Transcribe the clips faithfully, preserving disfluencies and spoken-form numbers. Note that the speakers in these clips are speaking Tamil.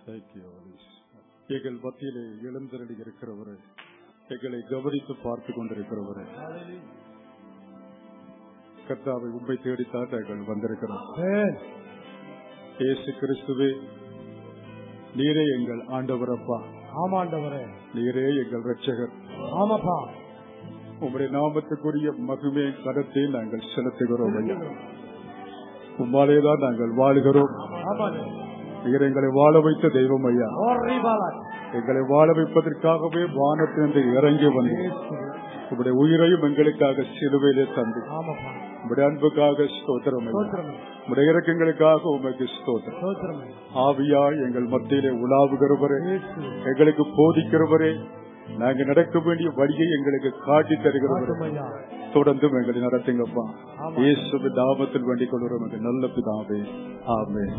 எங்கள் மத்தியிலே எழுந்தருளி இருக்கிறவரே, எங்களை கவனித்து பார்த்து கொண்டிருக்கிறவரே, கர்த்தாவை உண்மை தேடித்தான் நாங்கள் வந்திருக்கிறோம். இயேசு கிறிஸ்துவே, நீரே எங்கள் ஆண்டவரப்பா. ஆமாண்டவரே, நீரே எங்கள் ரட்சகர். ஆமாப்பா. உம்முடைய நாமத்துக்குரிய மகிமை கரத்தை நாங்கள் செலுத்துகிறோம். உம்மாலேதான் நாங்கள் வாழுகிறோம். நீர் எங்களை வாழ வைத்த தெய்வம் ஐயா. எங்களை வாழ வைப்பதற்காகவே வானத்திலிருந்து இறங்கி வந்து உங்களுடைய உயிரையும் எங்களுக்காக சிலுவையிலே தந்து உங்களுடைய அன்புக்காக ஸ்தோத்திரம், உங்களுடைய இறக்கங்களுக்காக உமக்கு ஸ்தோத்திரம். ஆவியா எங்கள் மத்தியிலே உலாவுகிறவரே, எங்களுக்கு போதிக்கிறவரே, நாங்க நடக்க வேண்டிய வழியை எங்களுக்கு காட்டி தருகிறவரே, தொடர்ந்தும் எங்களை நடத்துங்கப்பா. இயேசுவின் நாமத்தில் வேண்டிக் கொள்கிறோம் எங்கள் நல்ல பிதாவே. ஆமென்.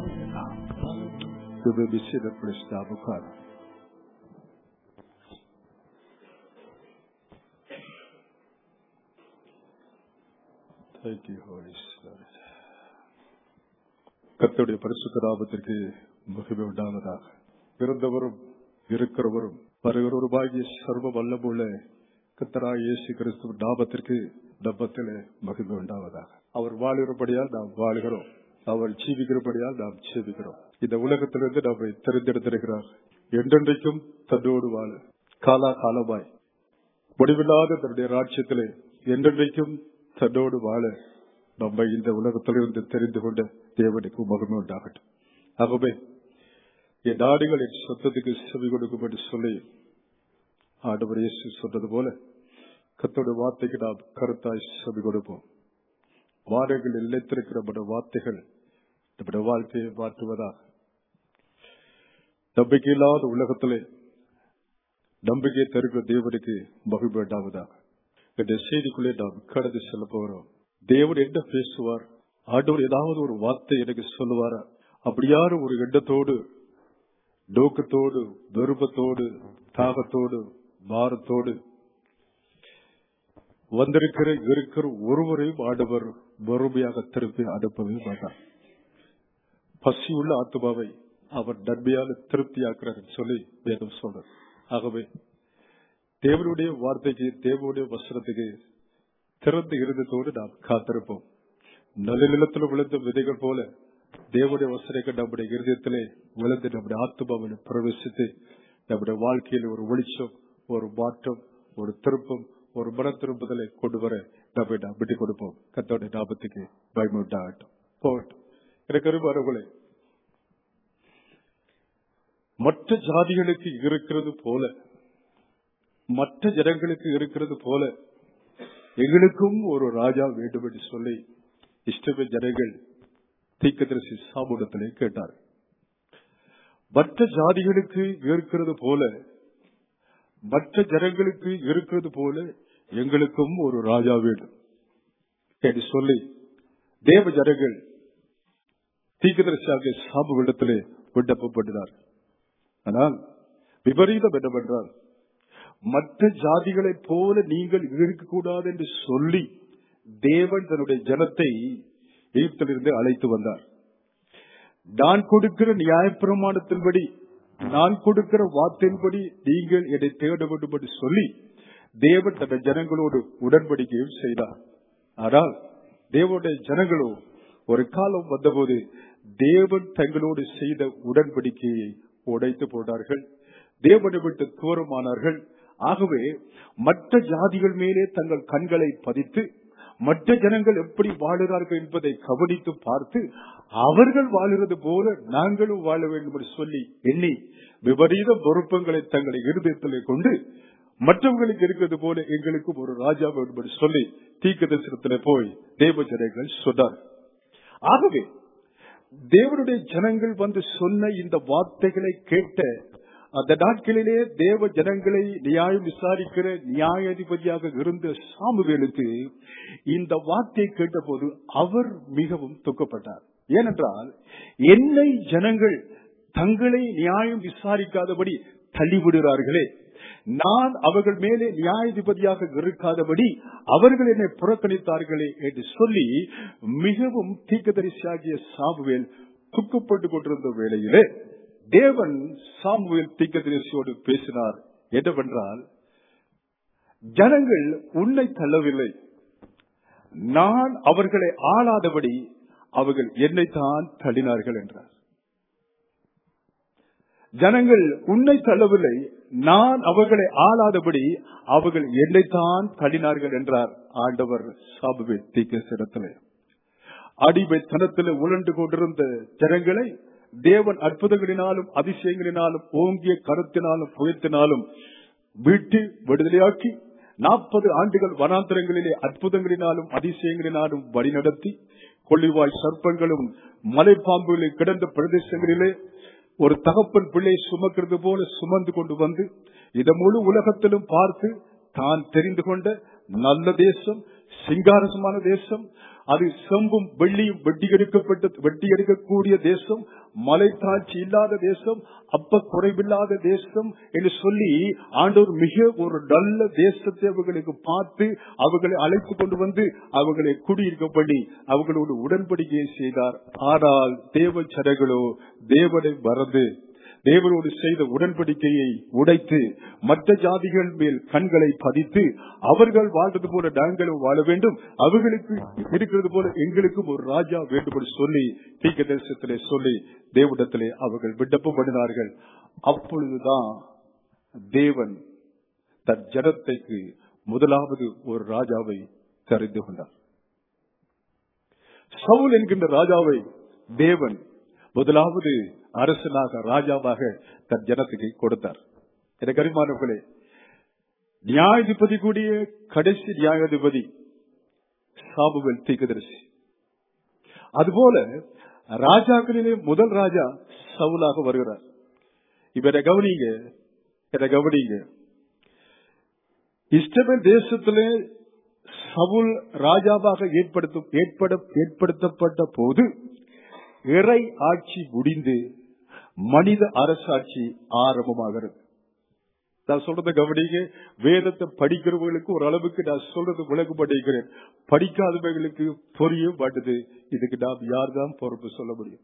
கர்த்தருடைய பரிசுத்த நாமத்திற்கு மகிமை உண்டாவதாக. பிறந்தவரும் இருக்கிறவரும் வருகிறவருமாகிய சர்வ வல்லமுள்ள கர்த்தராகிய இயேசு கிறிஸ்துவின் நாமத்திற்கு நம்பத்திலே மகிமை உண்டாவதாக. அவர் வாழுகிறபடியால் நாம் வாழுகிறோம், அவர் ஜீவிக்கிறபடியால் நாம் ஜீவிக்கிறோம். இந்த உலகத்திலிருந்து நம்மை தெரிந்தெடுத்திருக்கிறார். என்றென்றைக்கும் தன்னோடு வாழ காலா காலமாய் முடிவில்லாத தன்னுடைய ராஜ்யத்திலே என்றென்றைக்கும் தன்னோடு வாழ நம்மை இந்த உலகத்திலிருந்து தெரிந்து கொண்ட தேவனுக்கு மகிமை உண்டாகட்டும். ஆகவே என் நாடுகள் என் சொந்தத்துக்கு செவி கொடுக்கும் என்று சொல்லி ஆண்டவர் இயேசு சொன்னது போல கர்த்தருடைய வார்த்தைக்கு நாம் கருத்தாய் செவி கொடுப்போம். வாரங்கள் நிலைத்திருக்கிற நம்முடைய வார்த்தைகள் நம்முடைய வாழ்க்கையை மாற்றுவதாக. நம்பிக்கை இல்லாத உலகத்திலே நம்பிக்கையை தருகிற தேவனுக்கு மகிமை உண்டாவதாக. இந்த செய்திக்குள்ளே நாம் கடந்து செல்ல போகிறோம். தேவன் என்ன பேசுவார்? ஆண்டவர் ஏதாவது ஒரு வார்த்தை எனக்கு சொல்லுவாரா? அப்படியான ஒரு எண்ணத்தோடு, நோக்கத்தோடு, விருப்பத்தோடு, தாகத்தோடு, பாரத்தோடு வந்திருக்கிற இருக்கிற ஒருவரையும் ஆண்டவர் வறுமையாக திருப்பி அனுப்பவே மாட்டார். பசியுள்ள ஆத்மாவை அவர் நன்மையாக திருப்தியாக்குறார் சொல்லி வேதம் சொல்றார். ஆகவே தேவனுடைய வார்த்தைக்கு, தேவனுடைய வசனத்துக்கு திறந்த இருந்ததோடு நாம் காத்திருப்போம். நல்ல நிலத்தில் விழுந்த விதைகள் போல தேவனுடைய வசனங்கள் நம்முடைய இருதயத்திலே விழுந்து நம்முடைய ஆத்மாவில் பிரவேசித்து நம்முடைய வாழ்க்கையில் ஒரு வெளிச்சம், ஒரு மாற்றம், ஒரு திருப்பம், ஒரு மன திரும்புதலை கொண்டு வர நம்மை நாம் விட்டுக் கொடுப்போம். கர்த்தருடைய நாமத்துக்கு மகிமை உண்டாகட்டும். போகட்டும். எனக்கு அருமையானவர்களே, மற்ற ஜாதிகளுக்கு இருக்கிறது போல, மற்ற ஜனங்களுக்கு இருக்கிறது போல எங்களுக்கும் ஒரு ராஜா வேண்டும் என்று சொல்லி இஸ்ரவேல் ஜனங்கள் தீர்க்கதரிசி சாமுவேலிடத்திலே கேட்டார். மற்ற ஜாதிகளுக்கு இருக்கிறது போல, மற்ற ஜனங்களுக்கு இருக்கிறது போல எங்களுக்கும் ஒரு ராஜா வேண்டும் என்று சொல்லி தேவ ஜனங்கள் தீர்க்கதரிசியாக சாமுவேலிடத்திலே விண்ணப்பப்பட்டார். ஆனால் விபரீதம் என்னவென்றால், மற்ற ஜாதிகளைப் போல நீங்கள் இருக்கக்கூடாது என்று சொல்லி தேவன் தன்னுடைய ஜனத்தை எகிப்திலிருந்து அழைத்து வந்தார். நான் கொடுக்கிற நியாயப்பிரமாணத்தின்படி, நான் கொடுக்கிற வார்த்தையின்படி நீங்கள் என்னை தேட வேண்டும் என்று சொல்லி தேவன் தன்னுடைய ஜனங்களோடு உடன்படிக்கையும் செய்தார். ஆனால் தேவனுடைய ஜனங்களோ ஒரு காலம் வந்தபோது தேவன் தங்களோடு செய்த உடன்படிக்கையை உடைத்து போட்டார்கள். தேவனை விட்டு தூரமானார்கள். ஆகவே மற்ற ஜாதிகள் மேலே தங்கள் கண்களை பதித்து மற்ற ஜனங்கள் எப்படி வாழுகிறார்கள் என்பதை கவனித்து பார்த்து அவர்கள் வாழுகிறது போல நாங்களும் வாழ வேண்டும் என்று சொல்லி எண்ணி விபரீத பொறுப்பங்களை தங்களை இருதயத்திலே கொண்டு மற்றவர்களுக்கு இருக்கிறது போல எங்களுக்கும் ஒரு ராஜா வேண்டும் என்று சொல்லி தீர்க்கதரிசனத்திலே போய் தேவ ஜனங்கள் சொன்னார். ஆகவே தேவனுடைய ஜனங்கள் வந்து சொன்ன இந்த வார்த்தைகளை கேட்ட அந்த நாட்களிலே தேவ ஜனங்களை நியாயம் விசாரிக்கிற நியாயாதிபதியாக இருந்த சாமுவேலுக்கு இந்த வார்த்தையை கேட்ட போது அவர் மிகவும் துக்கப்பட்டார். ஏனென்றால், என்னை ஜனங்கள் தங்களை நியாயம் விசாரிக்காதபடி தள்ளிவிடுகிறார்களே, நான் அவர்கள் மேலே நியாயாதிபதியாக இருக்காதபடி அவர்கள் என்னை புறக்கணித்தார்களே என்று சொல்லி மிகவும் தீர்க்கதரிசியாகிய சாமுவேல் துக்கப்பட்டுக் கொண்டிருந்த வேளையிலே தேவன் சாமுவேல் தீர்க்கதரிசியோடு பேசினார். என்னவென்றால், ஜனங்கள் உன்னை தள்ளவில்லை, நான் அவர்களை ஆளாதபடி அவர்கள் என்னைத்தான் தள்ளினார்கள் என்றார். ஜனங்கள் உன்னை தள்ளவில்லை, நான் அவர்களை ஆளாதபடி அவர்கள் என்னைத்தான் தள்ளினார்கள் என்றார் ஆண்டவர் சாமுவேல் தீர்க்கதரிசியிடத்திலே. அடிமைத்தனத்திலே உழண்டு கொண்டிருந்த ஜனங்களை தேவன் அற்புதங்களினாலும் அதிசயங்களினாலும் ஓங்கிய கருத்தினாலும் புயத்தினாலும் வீட்டு விடுதலையாக்கி நாற்பது ஆண்டுகள் வனாந்தரங்களிலே அற்புதங்களினாலும் அதிசயங்களினாலும் வழிநடத்தி கொள்ளிவாய் சர்ப்பங்களும் மலைப்பாம்புகளை கிடந்த பிரதேசங்களிலே ஒரு தகப்பன் பிள்ளை சுமக்கிறது போல சுமந்து கொண்டு வந்து இதை முழு உலகத்திலும் பார்த்து தான் தெரிந்து கொண்ட நல்ல தேசம், சிங்காரசமான தேசம், அது செம்பும் வெள்ளியும் வெட்டி எடுக்கப்பட்ட வெட்டி எடுக்கக்கூடிய தேசம், மலை தாட்சி இல்லாத தேசம், அப்ப குறைவில்லாத தேசம் என்று சொல்லி ஆண்டவர் மிக ஒரு நல்ல தேசத்தை அவர்களுக்கு பார்த்து அவர்களை அழைத்து கொண்டு வந்து அவர்களை குடியிருக்க பண்ணி அவர்களோடு உடன்படிக்கையை செய்தார். ஆனால் தேவ சரகளோ தேவனை மறந்து தேவனோடு செய்த உடன்படிக்கையை உடைத்து மற்ற ஜாதிகள் மேல் கண்களை பதித்து அவர்கள் வாழ்றது போல நாங்களும் வாழ வேண்டும், அவர்களுக்கு இருக்கிறது போல எங்களுக்கும் ஒரு ராஜா வேண்டும் என்று சொல்லி தீர்க்கதரிசனத்திலே சொல்லி தேவனிடத்திலே அவர்கள் விண்ணப்பம் பண்ணினார்கள். அப்பொழுதுதான் தேவன் தன் ஜனத்துக்கு முதலாவது ஒரு ராஜாவை தெரிந்து கொண்டார். சவுல் என்கின்ற ராஜாவை தேவன் முதலாவது அரசனாக ராஜாவாக தன் ஜனத்துக்கு கொடுத்தார். எனக்கு அருமையானவர்களே, நியாயாதிபதி கூடிய கடைசி நியாயாதிபதி சாமுவேல் தீர்க்கதரிசி. அதுபோல ராஜாக்களிலே முதல் ராஜா சவுலாக வருகிறார். இவரை கவனிங்க, இதை கவனிங்க. இஸ்ரவேல் தேசத்திலே சவுல் ராஜாவாக ஏற்படுத்த ஏற்படுத்தப்பட்ட போது இறை ஆட்சி முடிந்து மனித அரசாட்சி ஆரம்பமாகிறது. நான் சொல்றத கவனிங்க. வேதத்தை படிக்கிறவர்களுக்கு ஒரு அளவுக்கு நான் சொல்றது விளக்கப்பட்டிருக்கிறேன், படிக்காதவர்களுக்கு புரிய மாட்டுது. இதுக்கு நாம் யார்தான் பொறுப்பு சொல்ல முடியும்?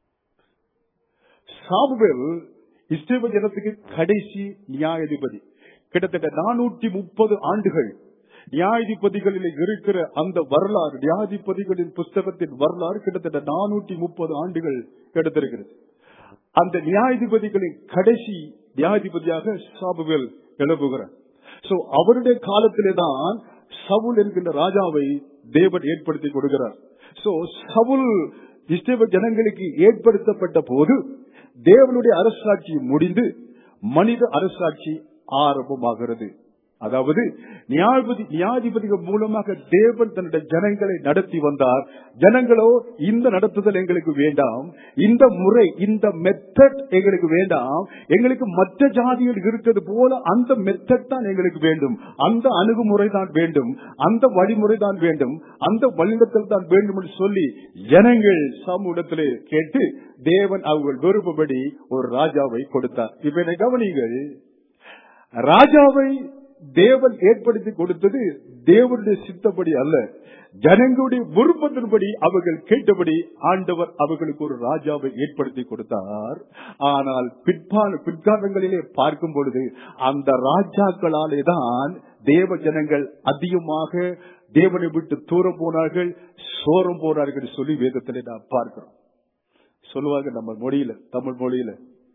சாமுவேல் இஸ்ரவேல் ஜனத்துக்கு கடைசி நியாயாதிபதி. கிட்டத்தட்ட நானூற்றி முப்பது ஆண்டுகள் நியாயாதிபதிகளில் இருக்கிற அந்த வரலாறு, நியாயாதிபதிகளின் புஸ்தகத்தின் வரலாறு கிட்டத்தட்ட நானூற்றி முப்பது ஆண்டுகள் எடுத்திருக்கிறது. அந்த நியாயாதிபதிகளின் கடைசி நியாயாதிபதியாக சாமுவேல் எழுப்புகிறார். சோ அவருடைய காலத்திலே தான் சவுல் என்கின்ற ராஜாவை தேவன் ஏற்படுத்தி கொடுக்கிறார். சோ சவுல் இஸ்ரவேல் ஜனங்களுக்கு ஏற்படுத்தப்பட்ட போது தேவனுடைய அரசாட்சி முடிந்து மனித அரசாட்சி ஆரம்பமாகிறது. அதாவது நியாயாதிபதி நியாயாதிபதிகள் மூலமாக தேவன் தன்னுடைய ஜனங்களை நடத்தி வந்தார். ஜனங்களோ இந்த நடத்துதல் எங்களுக்கு வேண்டாம், இந்த முறை இந்த மெத்தட் எங்களுக்கு வேண்டாம், எங்களுக்கு மற்ற ஜாதிகள் இருக்கிறது போல அந்த மெத்தட் தான் எங்களுக்கு வேண்டும், அந்த அணுகுமுறை தான் வேண்டும், அந்த வழிமுறை தான் வேண்டும், அந்த வழிநடத்தல் தான் வேண்டும் என்று சொல்லி ஜனங்கள் சமூகத்திலே கேட்டு தேவன் அவர்கள் விருப்பப்படி ஒரு ராஜாவை கொடுத்தார். இப்ப கவனிங்கள், ராஜாவை தேவன் ஏற்படுத்தி கொடுத்தது தேவனுடைய சித்தப்படி அல்ல, ஜனங்களுடைய விருப்பத்தின்படி அவர்கள் கேட்டபடி ஆண்டவர் அவர்களுக்கு ஒரு ராஜாவை ஏற்படுத்தி கொடுத்தார். ஆனால் பிற்பான பிற்காலங்களிலே பார்க்கும் பொழுது அந்த ராஜாக்களாலே தான் தேவ ஜனங்கள் அதிகமாக தேவனை விட்டு தூரம் போனார்கள், சோரம் போனார்கள் சொல்லி வேதத்திலே நாம் பார்க்கிறோம். சொல்லுவாங்க நம்ம மொழியில, தமிழ் மொழியில,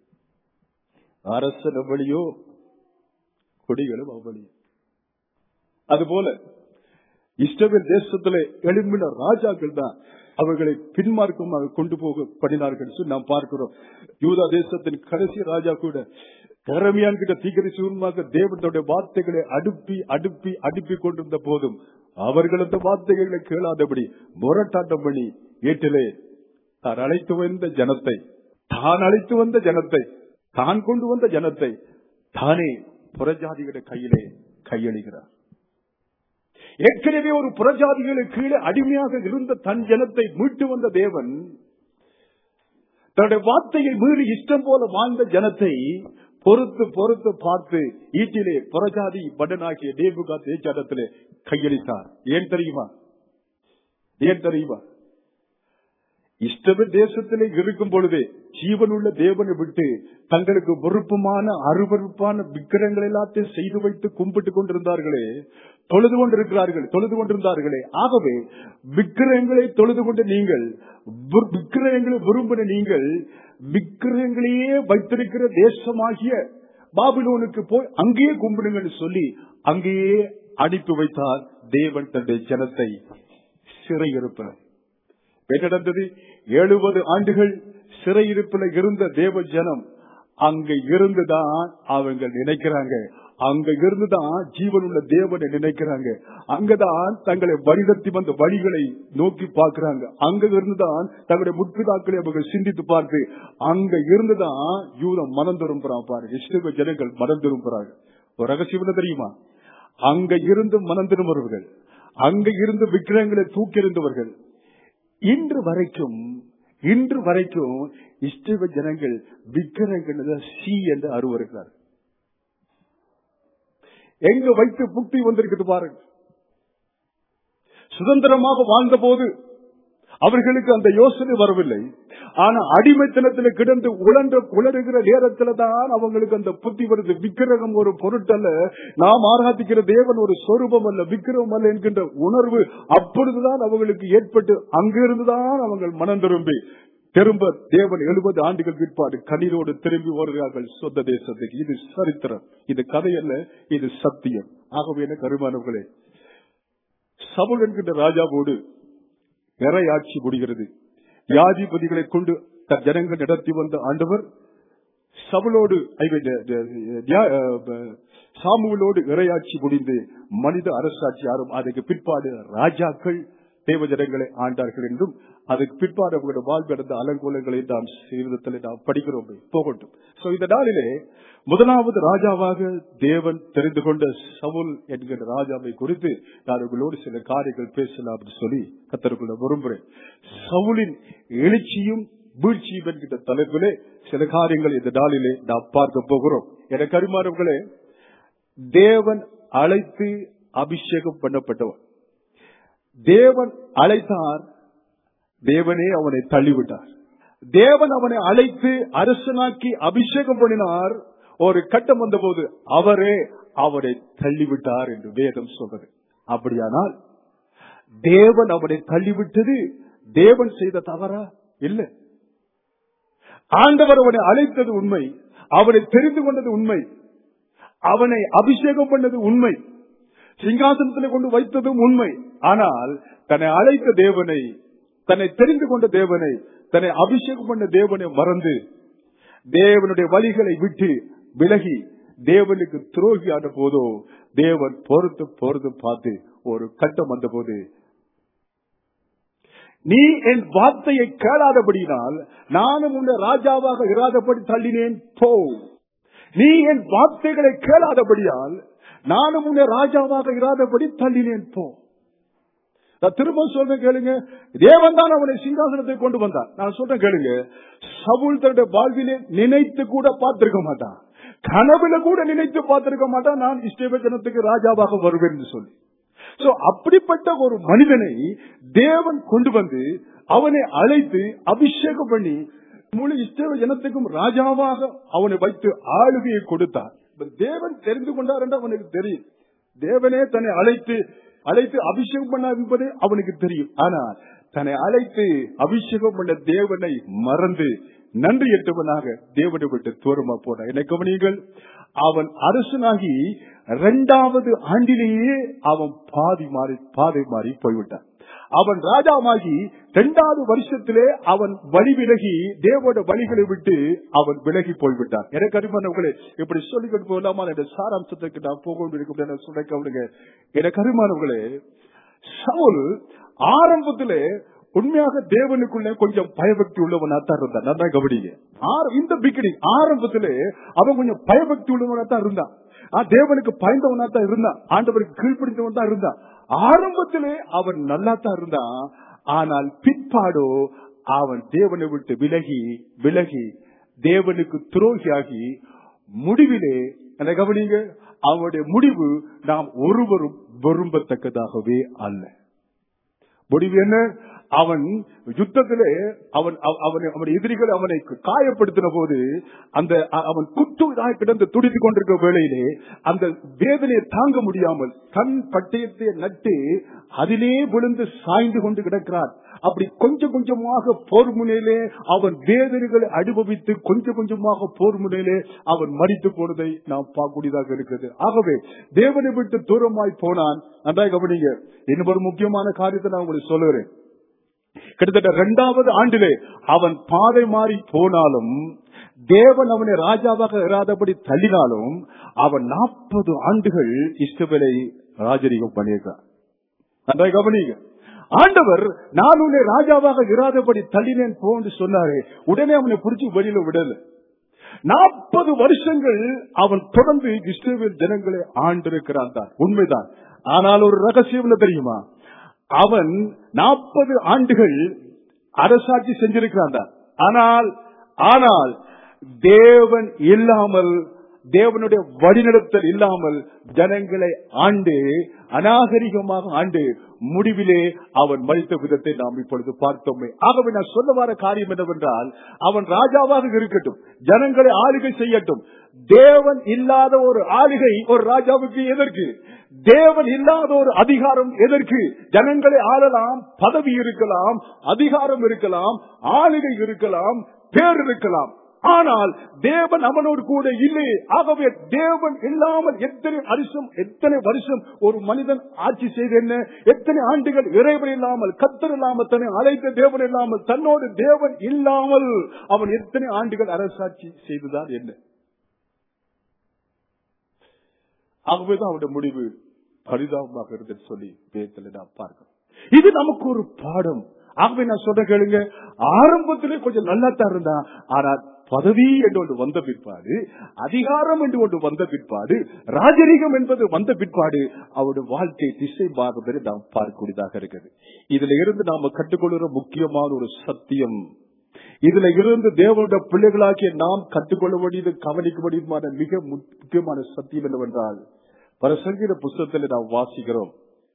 அரசன் எவ்வளியோ கொடிகளும் அவ்வளியோ. அதுபோல இஸ்ரவேல் தேசத்திலே எழும்பின ராஜாக்கள் தான் அவர்களை பின்மார்க்கமாக கொண்டு போக பண்ணினார்கள் நாம் பார்க்கிறோம். யூதா தேசத்தின் கடைசி ராஜா கூட எரேமியான் கிட்ட தீர்க்கதரிசியாக தேவனுடைய வார்த்தைகளை அடுப்பி அடுப்பி அடுப்பி கொண்டிருந்த போதும் அவர்கள் அந்த வார்த்தைகளை கேளாதபடி முரட்டாட்டம் பண்ணி ஏட்டிலே தான் அழைத்து வந்த ஜனத்தை தான் அழைத்து வந்த ஜனத்தை தான் கொண்டு வந்த ஜனத்தை தானே புறஜாதிகளுடைய கையிலே கையளிக்கிறார். ஏற்கனவே ஒரு புறஜாதிகளுக்கு கீழே அடிமையாக இருந்த தன் ஜனத்தை மீட்டு வந்த தேவன் தன்னுடைய வார்த்தையை மீறி இஷ்டம் போல வாழ்ந்த ஜனத்தை பொறுத்து பொறுத்து பார்த்து ஈட்டிலே புறஜாதி படனாகிய நேபுகாத் ஏச்சாடத்திலே கையளித்தார். ஏன் தெரியுமா? ஏன் தெரியுமா? இஷ்டவ தேசத்திலே இருக்கும் பொழுதே ஜீவனுள்ள தேவனை விட்டு தங்களுக்கு விருப்பமான அருவருப்பான விக்கிரங்கள் எல்லாத்தையும் செய்து வைத்து கும்பிட்டு கொண்டிருந்தார்களே, தொழுது கொண்டிருக்கிறார்கள் தொழுது கொண்டிருந்தார்களே. ஆகவே விக்கிரகங்களை தொழுது கொண்டு நீங்கள், விக்கிரகங்களை விரும்பின நீங்கள், விக்கிரகங்களையே வைத்திருக்கிற தேசமாகிய பாபிலோனுக்கு போய் அங்கேயே கும்பிடுங்கன்னு சொல்லி அங்கேயே அனுப்பி வைத்தார் தேவன் தன்னுடைய ஜனத்தை சிறையிருப்பார். நடந்தது எழுபது ஆண்டுகள் சிறையிருப்பில் இருந்த தேவ ஜனம் அங்க இருந்துதான் அவங்க நினைக்கிறாங்க, அங்க இருந்துதான் ஜீவனுள்ள தேவனை நினைக்கிறாங்க, அங்கதான் தங்களை வழிநடத்தி வந்த வழிகளை நோக்கி பார்க்கிறாங்க, அங்க இருந்துதான் தங்களுடைய முற்பிதாக்களை அவர்கள் சிந்தித்து பார்த்து அங்க இருந்துதான் யூதம் மனம் திரும்புறான். பாருங்க, இஸ்ரவேல ஜனங்கள் மனம் திரும்புறாங்க. ஒரு ரகசியம் தெரியுமா? அங்க இருந்து மனம் திரும்புறவர்கள், அங்க இருந்து விக்கிரகங்களை தூக்கி இருந்தவர்கள் இன்று வரைக்கும் இன்று வரைக்கும் இஸ்ரவேல் ஜனங்கள் விக்கிரகங்கள் சி என்று அருவருக்கிறார். எங்க வைத்து புக்தி வந்திருக்குது பாருங்க. சுதந்திரமாக வாழ்ந்த போது அவர்களுக்கு அந்த யோசனை வரவில்லை. ஆனா அடிமைத்தனத்தில் கிடந்து உழன்ற உலருகிற நேரத்துல தான் அவங்களுக்கு அந்த புத்தி வருது. விக்கிரகம் ஒரு பொருட்டல்ல, நாம் ஆராதிக்கிற தேவன் ஒரு சொரூபம் அல்ல, விக்கிரகம் அல்ல என்கின்ற உணர்வு அப்பொழுதுதான் அவங்களுக்கு ஏற்பட்டு அங்கிருந்துதான் அவங்க மனம் திரும்பி திரும்ப தேவன் எழுபது ஆண்டுகள் பிற்பாடு கண்ணீரோடு திரும்பி வருகிறார்கள் சொந்த தேசத்துக்கு. இது சரித்திரம், இது கதை அல்ல, இது சத்தியம். ஆகவே என்ன கருமானவர்களே, சவுல் என்கின்ற ராஜாவோடு இறையாட்சி முடிகிறது. யாதிபதிகளை கொண்டு தன் ஜனங்கள் நடத்தி வந்த ஆண்டவர் சவுலோடு சாமுவேலோடு இறையாட்சி முடிந்து மனித அரசாட்சி ஆறும். அதுக்கு பிற்பாடு ராஜாக்கள் தேவ ஜனங்களை ஆண்டார்கள் என்றும் அதுக்கு பிற்பாடு அவர்களுடைய வாழ்வு நடந்த அலங்கோலங்களை நாம் சீர்திருத்தத்தில் நாம் படிக்கிறோம். போகட்டும். சோ இந்த நாளிலே முதலாவது ராஜாவாக தேவன் தெரிந்து கொண்ட சவுல் என்கிற ராஜாவை குறித்து நான் உங்களோடு சில காரியங்கள் பேசலாம் என்று சொல்லி கர்த்தருக்குள்ள விரும்புகிறேன். சவுலின் எழுச்சியும் வீழ்ச்சியும் என்கிற தலைப்பிலே சில காரியங்கள் இந்த நாளிலே நாம் பார்க்க போகிறோம். என கருமானவர்களே, தேவன் அழைத்து அபிஷேகம் பண்ணப்பட்டவர். தேவன் அழைத்தார், தேவனே அவனை தள்ளிவிட்டார். தேவன் அவனை அழைத்து அரசனாக்கி அபிஷேகம் பண்ணினார். ஒரு கட்டம் வந்த போது அவரே அவனை தள்ளிவிட்டார் என்று வேதம் சொல்றது. அப்படியானால் தேவன் அவனை தள்ளிவிட்டது தேவன் செய்த தவறா? இல்லை. ஆண்டவர் அவனை அழைத்தது உண்மை, அவனை தெரிந்து கொண்டது உண்மை, அவனை அபிஷேகம் பண்ணது உண்மை, சிங்காசனத்தில் கொண்டு வைத்ததும் உண்மை. ஆனால் தன்னை அழைத்த தேவனை, தன்னை தெரிந்து கொண்ட தேவனை, தன்னை அபிஷேகம் பண்ண தேவனை மறந்து தேவனுடைய வழிகளை விட்டு விலகி தேவனுக்கு துரோகியான போதோ தேவன் பொறுத்து பொறுத்து பார்த்து ஒரு கட்டம் வந்த போது, நீ என் வார்த்தையை கேளாதபடியினால் நானும் உன்னை ராஜாவாக இராதபடி தள்ளினேன் போ. நீ என் வார்த்தைகளை கேளாதபடியால் நானும் உன்னை ராஜாவாக இராதபடி தள்ளினேன் போ. நான் திரும்ப சொல்றேன் கேளுங்க, தேவன் தான் அவனை சிங்காசனத்தை கொண்டு வந்தார். நான் சொல்றேன் கேளுங்க, சவுல் தன்னுடைய வாழ்விலே நினைத்து கூட பார்த்திருக்க மாட்டான், கனவுல கூட நினைத்து பார்த்திருக்க மாட்டான் நான் இஸ்ரவேல் ஜனத்துக்கு ராஜாவாக வருவேன் என்று சொல்லி. சோ அப்படிப்பட்ட ஒரு மனிதனை தேவன் கொண்டு வந்து அவனை அழைத்து அபிஷேகம் பண்ணி முழு இஸ்ரவேல் ஜனத்துக்கும் ராஜாவாக அவனை வைத்து ஆளுகையை கொடுத்தார். தேவன் தெரிந்து கொண்டார் என்று அவனுக்கு தெரியும். தேவனே தன்னை அழைத்து அழைத்து அபிஷேகம் பண்ண என்பது அவனுக்கு தெரியும். ஆனால் தன்னை அழைத்து அபிஷேகம் பண்ண தேவனை மறந்து நன்றி எட்டவனாக தேவனை விட்டு தூரமா போனான். என்னை கவனியுங்கள், அவன் அரசனாகி இரண்டாவது ஆண்டிலேயே அவன் பாதி மாறி பாதை மாறி போய்விட்டான். அவன் ராஜாவாகி இரண்டாவது வருஷத்திலே அவன் வழி விலகி தேவோட வழிகளை விட்டு அவன் விலகி போய்விட்டான். எனக்கு அருமானவர்களே, இப்படி சொல்லிக்கொண்டு போகலாமா என்ற சாராம்சத்துக்கு நான் போக வேண்டியிருக்கும் சொல்ல கவனிங்க. எனக்கு அருமானவர்களே, சவுல் ஆரம்பத்திலே உண்மையாக தேவனுக்குள்ளே கொஞ்சம் பயபக்தி உள்ளவனாத்தான் இருந்தான். நல்லா கவனிங்க. இந்த பிகினிங் ஆரம்பத்திலே அவன் கொஞ்சம் பயபக்தி உள்ளவனாத்தான் இருந்தான். தேவனுக்கு பயந்தவனா தான் இருந்தான், ஆண்டவருக்கு கீழ்ப்படிந்தவன் தான் இருந்தான். ஆரம்பத்திலே அவன் நல்லா தான் இருந்தான். ஆனால் பிற்பாடோ அவன் தேவனை விட்டு விலகி விலகி தேவனுக்கு துரோகியாகி முடிவிலே, என்ன கவனிங்க, அவனுடைய முடிவு நாம் ஒருவரும் விரும்பத்தக்கதாகவே அல்ல. முடிவு என்ன? அவன் யுத்தத்திலே அவன் அவன் அவன் எதிரிகள் அவனை காயப்படுத்தின போது அந்த அவன் குத்துவதாக கிடந்து துடித்துக் கொண்டிருக்கிற வேளையிலே அந்த வேதனையை தாங்க முடியாமல் தன் பட்டயத்தை நட்டு அதிலே விழுந்து சாய்ந்து கொண்டு கிடக்கிறார். அப்படி கொஞ்சம் கொஞ்சமாக போர் முனையிலே அவன் வேதனைகளை அனுபவித்து கொஞ்சம் கொஞ்சமாக போர் முனையிலே அவன் மரித்து போனதை நாம் பார்க்கக்கூடியதாக இருக்கிறது. ஆகவே தேவனை விட்டு தூரமாய் போனான். நன்றாக கவனிங்க. இன்னொரு முக்கியமான காரியத்தை நான் உங்களுக்கு சொல்லுகிறேன். கிட்டத்தட்ட இரண்டாவது ஆண்டிலே அவன் பாதை மாறி போனாலும் தேவன் அவனை ராஜாவாக இராதபடி தள்ளினாலும் அவன் நாற்பது ஆண்டுகள் இஸ்ரவேலை ராஜரீகம் பண்ணியிருக்கான். நன்றாக கவனிங்க. ஆண்டவர் நான் உன்னை ராஜாவாக இராதபடி தள்ளினேன் போன்று சொன்னாரே, உடனே அவனை புடிச்சு வெளியில விடல. நாற்பது வருஷங்கள் அவன் தொடர்ந்து இஸ்ரவேல் ஜனங்களை ஆண்டிருக்கிறான் தான், உண்மைதான். ஆனால் ஒரு ரகசியம் தெரியுமா? அவன் நாற்பது ஆண்டுகள் அரசாட்சி செஞ்சிருக்கிறான் தான். ஆனால் ஆனால் தேவன் இல்லாமல், தேவனுடைய வழிநடத்தல் இல்லாமல் ஜனங்களை ஆண்டு அநாகரிகமாக ஆண்டு முடிவிலே அவன் மறித்த விதத்தை நாம் இப்பொழுது பார்த்தோமே. ஆகவே நான் சொல்ல வர காரியம் என்னவென்றால், அவன் ராஜாவாக இருக்கட்டும், ஜனங்களை ஆளுகை செய்யட்டும். தேவன் இல்லாத ஒரு ஆளுகை ஒரு ராஜாவுக்கு எதற்கு? தேவன் இல்லாத ஒரு அதிகாரம் எதற்கு? ஜனங்களை ஆளலாம், பதவி இருக்கலாம், அதிகாரம் இருக்கலாம், ஆளுகை இருக்கலாம், பேர் இருக்கலாம். ஆனால் தேவன் அவனோடு கூட இல்லை. ஆகவே தேவன் இல்லாமல் எத்தனை வருஷம் எத்தனை வருஷம் ஒரு மனிதன் ஆட்சி செய்து என்ன? எத்தனை ஆண்டுகள் இறைவன் இல்லாமல், கர்த்தர் இல்லாமல், தன்னை அழைத்த தேவன் இல்லாமல், தன்னோடு தேவன் இல்லாமல் அவன் எத்தனை ஆண்டுகள் அரசாட்சி செய்துதான் என்ன? ஆகவேதான் அவருடைய முடிவு பரிதாபமாக இருந்தது சொல்லி வேதத்துல நாம் பார்க்கிறோம். இது நமக்கு ஒரு பாடம். ஆகவே நான் சொல்ற கேளுங்க, ஆரம்பத்திலே கொஞ்சம் நல்லா தான் இருந்தா, ஆனால் பதவி என்று ஒன்று வந்த பிற்பாடு, அதிகாரம் என்று ஒன்று வந்த பிற்பாடு, ராஜரீகம் என்பது வந்த பிற்பாடு அவருடைய வாழ்க்கை திசை மாறுவதை நாம் பார்க்கக்கூடியதாக இருக்கிறது. இதுல இருந்து நாம கற்றுக்கொள்கிற முக்கியமான ஒரு சத்தியம், இதுல இருந்து தேவனுடைய பிள்ளைகளாகிய நாம் கற்றுக்கொள்ள வேண்டியது, கவனிக்க வேண்டியதுமான மிக முக்கியமான சத்தியம் என்னவென்றால், பரிசங்கீத புத்தகத்தில் நாம் வாசிக்கிறோம்,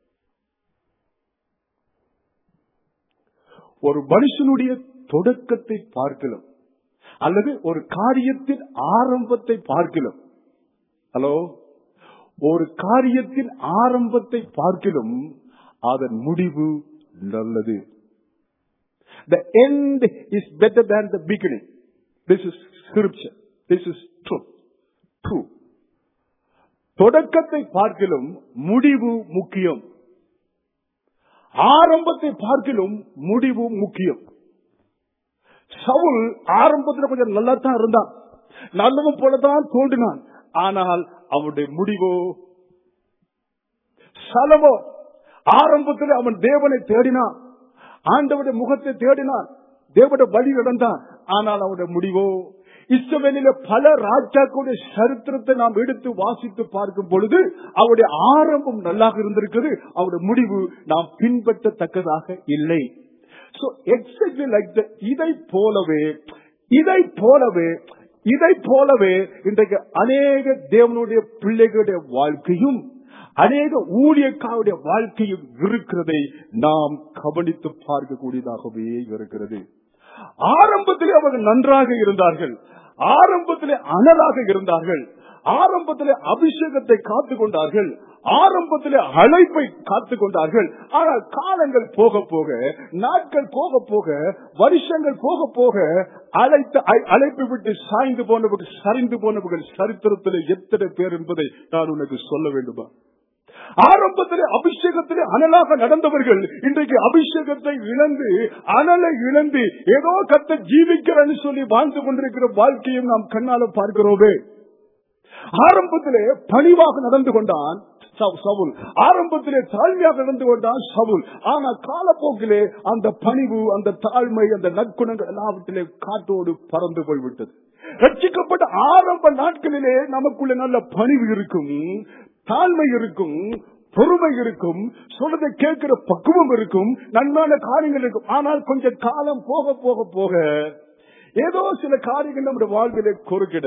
ஒரு மனுஷனுடைய தொடக்கத்தை பார்க்கலாம் அல்லது ஒரு காரியத்தின் ஆரம்பத்தை பார்க்கலாம். ஹலோ, ஒரு காரியத்தின் ஆரம்பத்தை பார்க்கலாம், அதன் முடிவு நல்லது. The end is better than the beginning. This is scripture. This is truth. True. தொடக்கத்தை பார்க்கலாம், முடிவு முக்கியம். ஆரம்பத்தை பார்க்கலாம், முடிவு முக்கியம். சவுல் ஆரம்பத்தில் கொஞ்சம் நல்லா தான் இருந்தான், நல்லவன் போலதான் தோன்றினான். ஆனால் அவனுடைய முடிவோ, சலமோ ஆரம்பத்தில் அவன் தேவனை தேடினான், ஆண்டவருடைய முகத்தை தேடினான், தேவனுடைய வழி நடந்தான். ஆனால் அவனுடைய முடிவோ, இஸ்ரவேலில பல ராஜாக்களுடைய சரித்திரத்தை நாம் எடுத்து வாசித்து பார்க்கும் பொழுது அவருடைய ஆரம்பம் நல்லாக இருந்திருக்கிறது, அவருடைய முடிவு நாம் பின்பற்றத்தக்கதாக இல்லை. So exactly like that, இதை போலவே இதை போலவே இதை போலவே இன்றைக்கு அநேக தேவனுடைய பிள்ளைகளுடைய வாழ்க்கையும் அநேக ஊழியக்காரருடைய வாழ்க்கையும் இருக்கிறதை நாம் கவனித்து பார்க்கக்கூடியதாகவே இருக்கிறது. ஆரம்பத்திலே அவர்கள் நன்றாக இருந்தார்கள், ஆரம்பத்திலே அனலாக இருந்தார்கள், ஆரம்பத்திலே அபிஷேகத்தை காத்துக் கொண்டார்கள், ஆரம்பத்திலே அழைப்பை காத்துக் கொண்டார்கள். ஆனால் காலங்கள் போக போக, நாட்கள் போக போக, வருஷங்கள் போக போக அழைத்த அழைப்பை விட்டு சாய்ந்து போனவர்கள், சரிந்து போனவர்கள் சரித்திரத்திலே எத்தனை பேர் என்பதை நான் உனக்கு சொல்ல வேண்டுமா? ஆரம்பத்திலே அபிஷேகத்திலே அனலாக நடந்தவர்கள் இன்றைக்கு அபிஷேகத்தை இழந்து, அனலை இழந்து, ஏதோ கத்த ஜீவிக்கிறன்னு சொல்லி வாழ்ந்து கொண்டிருக்கிற வாழ்க்கையும் நாம் கண்ணால பார்க்கிறோமே. ஆரம்பத்திலே பணிவாக நடந்து கொண்டான் சவுல், ஆரம்பத்திலே தாழ்மையாக நடந்து கொண்டான் சவுல். ஆனால் காலப்போக்கிலே அந்த பணிவு, அந்த தாழ்மை, அந்த நற்குணங்கள் எல்லாவற்றிலே காற்றோடு பறந்து போய்விட்டது. ரட்சிக்கப்பட்ட ஆரம்ப நாட்களிலே நமக்குள்ள நல்ல பணிவு இருக்கும், தாழ்மை இருக்கும், பொறுமை இருக்கும், சொல்றதை கேட்கிற பக்குவம் இருக்கும், நன்மையான காரியங்கள் இருக்கும். ஆனால் கொஞ்சம் காலம் போக போக போக ஏதோ சில காரியங்கள் நம்முடைய வாழ்விலே குறுக்கிட,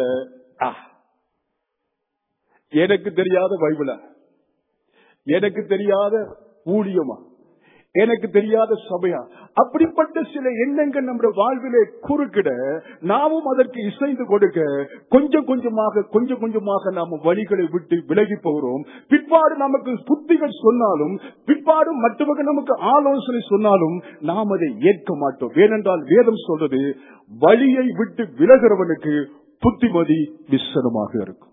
எனக்கு தெரியாத பைபிளா, எனக்கு தெரியாத ஊழியமா, எனக்கு தெரியாத சபையா? அப்படிப்பட்ட சில எண்ணங்கள் நம்முடைய வாழ்விலே குறுக்கிட நாமும் அதற்கு இசைந்து கொடுக்க கொஞ்சம் கொஞ்சமாக கொஞ்சம் கொஞ்சமாக நாம வழிகளை விட்டு விலகி போகிறோம். பிற்பாடு நமக்கு புத்திகள் சொன்னாலும், பிற்பாடு மற்றவர்கள் நமக்கு ஆலோசனை சொன்னாலும் நாம் அதை ஏற்க மாட்டோம். ஏனென்றால் வேதம் சொல்றது, வழியை விட்டு விலகிறவனுக்கு புத்திமதி விசனமாக இருக்கும்.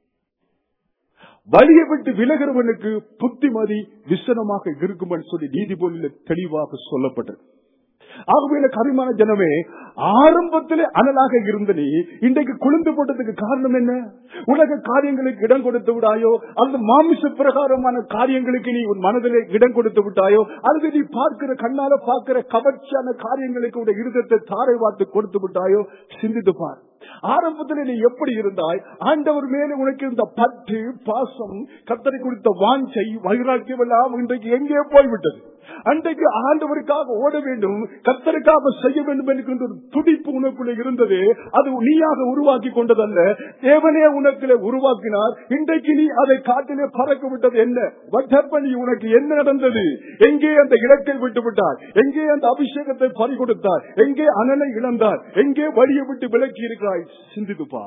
வழியை விட்டு விலகிறவனுக்கு புத்திமதி விசனமாக இருக்கும் என்று சொல்லி நீதிபதியில் தெளிவாக சொல்லப்பட்டது. ஆகவே கரிமான ஜனமே, ஆரம்பத்திலே அனலாக இருந்த நீ இன்றைக்கு குளிர்ந்து போட்டதுக்கு காரணம் என்ன? உலக காரியங்களுக்கு இடம் கொடுத்து விடாயோ, அல்லது மாமிச பிரகாரமான காரியங்களுக்கு நீ உன் மனதிலே இடம் கொடுத்து விட்டாயோ, அல்லது நீ பார்க்கிற கண்ணால பார்க்கிற கவர்ச்சியான காரியங்களுக்கு உடைய இருதயத்தை தாரை வார்த்து கொடுத்து விட்டாயோ? சிந்தித்து பார். ஆரம்பத்தில் நீ எப்படி இருந்தாய்? ஆண்டவர் மேலே உனக்கு இருந்த பற்று, பாசம், கர்த்தரை குறித்த வாஞ்சை, வைராக்கியம் எல்லாம் இன்றைக்கு எங்கே போய்விட்டது? அன்றைக்கு ஆண்டவருக்காக ஓட வேண்டும், கர்த்தருக்காக செய்ய வேண்டும் என்கின்ற ஒரு துடிப்பு உனக்குள்ளே இருந்தது. அது நீயாக உருவாக்கி கொண்டதல்ல, தேவனே உனக்குள்ளே உருவாக்கினார். இன்றைக்கு நீ அதை காட்டிலே பறக்க விட்டது என்ன? What happened? உனக்கு என்ன நடந்தது? எங்கே அந்த இலக்கை விட்டு விட்டார்? எங்கே அந்த அபிஷேகத்தை பறி கொடுத்தார்? எங்கே அனலை இழந்தார்? எங்கே வழியை விட்டு விலக்கி இருக்கிறாய்? சிந்தித்துப்பா,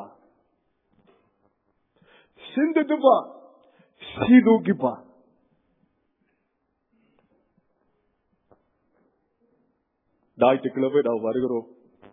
சிந்தித்துப்பா, சீதூக்கிப்பா. ஞாயிற்றுக்கிழமை நாம் வருகிறோம்,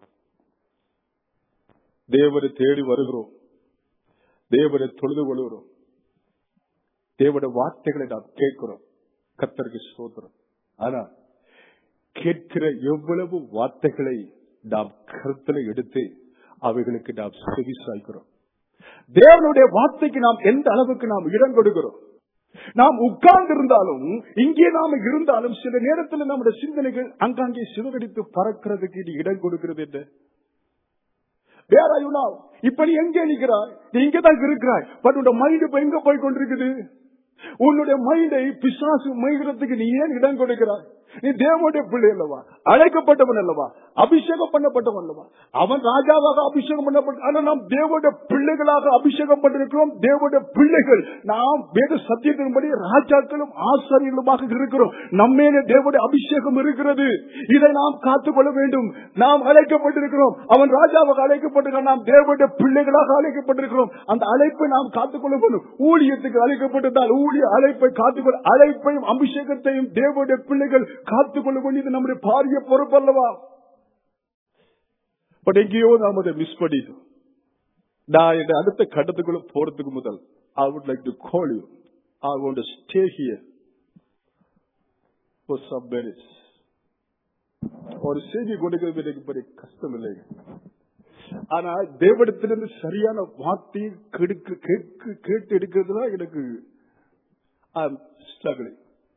தேவனை தேடி வருகிறோம், தேவனை தொழுது கொள்கிறோம், தேவனுடைய வார்த்தைகளை நாம் கேட்கிறோம். கர்த்தருக்கு ஸ்தோத்திரம். ஆனா கேட்கிற எவ்வளவு வார்த்தைகளை நாம் கருத்துல எடுத்து அவைகளுக்கு நாம் செவி சாய்க்கிறோம்? தேவனுடைய வார்த்தைக்கு நாம் எந்த அளவுக்கு நாம் இடம் கொடுக்கிறோம்? நாம் உட்கார்ந்து இருந்தாலும், இங்கே நாம இருந்தாலும், சில நேரத்தில் நம்முடைய சிந்தனைகள் அங்காங்கே சிதறடித்து பறக்கிறதுக்கு நீ இடம் கொடுக்கிறது என்ன? வேற இப்ப நீ எங்கே நிற்கிறாய்? நீ இங்கதான் இருக்கிறாய். பட் உன்னோட மைண்ட் இப்ப எங்க போய் கொண்டிருக்குது? உன்னுடைய மைண்டை பிசாசு மைகிறதுக்கு நீ ஏன் இடம் கொடுக்கிறாய்? நீ தேவனுடைய பிள்ளை அல்லவா, அழைக்கப்பட்டவன் அல்லவா, அபிஷேகம் பண்ணப்பட்டவன் அல்லவா. அவன் ராஜாவாக அபிஷேகம் பண்ணப்பட்ட, ஆனா நாம் தேவனுடைய பிள்ளைகளாக அபிஷேகம் பண்ணிருக்கிறோம். தேவனுடைய பிள்ளைகள் நாம் வேத சத்தியத்தின்படி ராஜாக்களும் ஆசாரியர்களுமாக இருக்கிறோம். நம்மேலே தேவனுடைய அபிஷேகம் இருக்கிறது. இதை நாம் காத்துக்கொள்ள வேண்டும். நாம் அழைக்கப்பட்டிருக்கிறோம். அவன் ராஜாவாக அழைக்கப்பட்டிருக்கிறான், நாம் தேவனுடைய பிள்ளைகளாக அழைக்கப்பட்டிருக்கிறோம். அந்த அழைப்பை நாம் காத்துக்கொள்ள வேண்டும். ஊழியத்துக்கு அழைக்கப்பட்டிருந்தால் ஊழிய அழைப்பை காத்துக்கொள்ள, அழைப்பையும் அபிஷேகத்தையும் தேவனுடைய பிள்ளைகள் காத்துக்கொள்ள வேண்டியது நம்முடைய பாரிய பொறுப்பு அல்லவா? பட் எங்கேயோ நாம் அதை மிஸ் பண்ணிட்டோம். நான் என் அடுத்த கட்டத்துக்குள்ள போறதுக்கு முதல் I would like to call you. I want to stay here for some minutes. ஒரு செய்தி கொடுக்கிறது எனக்கு பெரிய கஷ்டம் இல்லைங்க. ஆனா தேவனிடத்திலிருந்து சரியான வார்த்தையை கேட்டு எடுக்கிறதுனா எனக்கு I am struggling.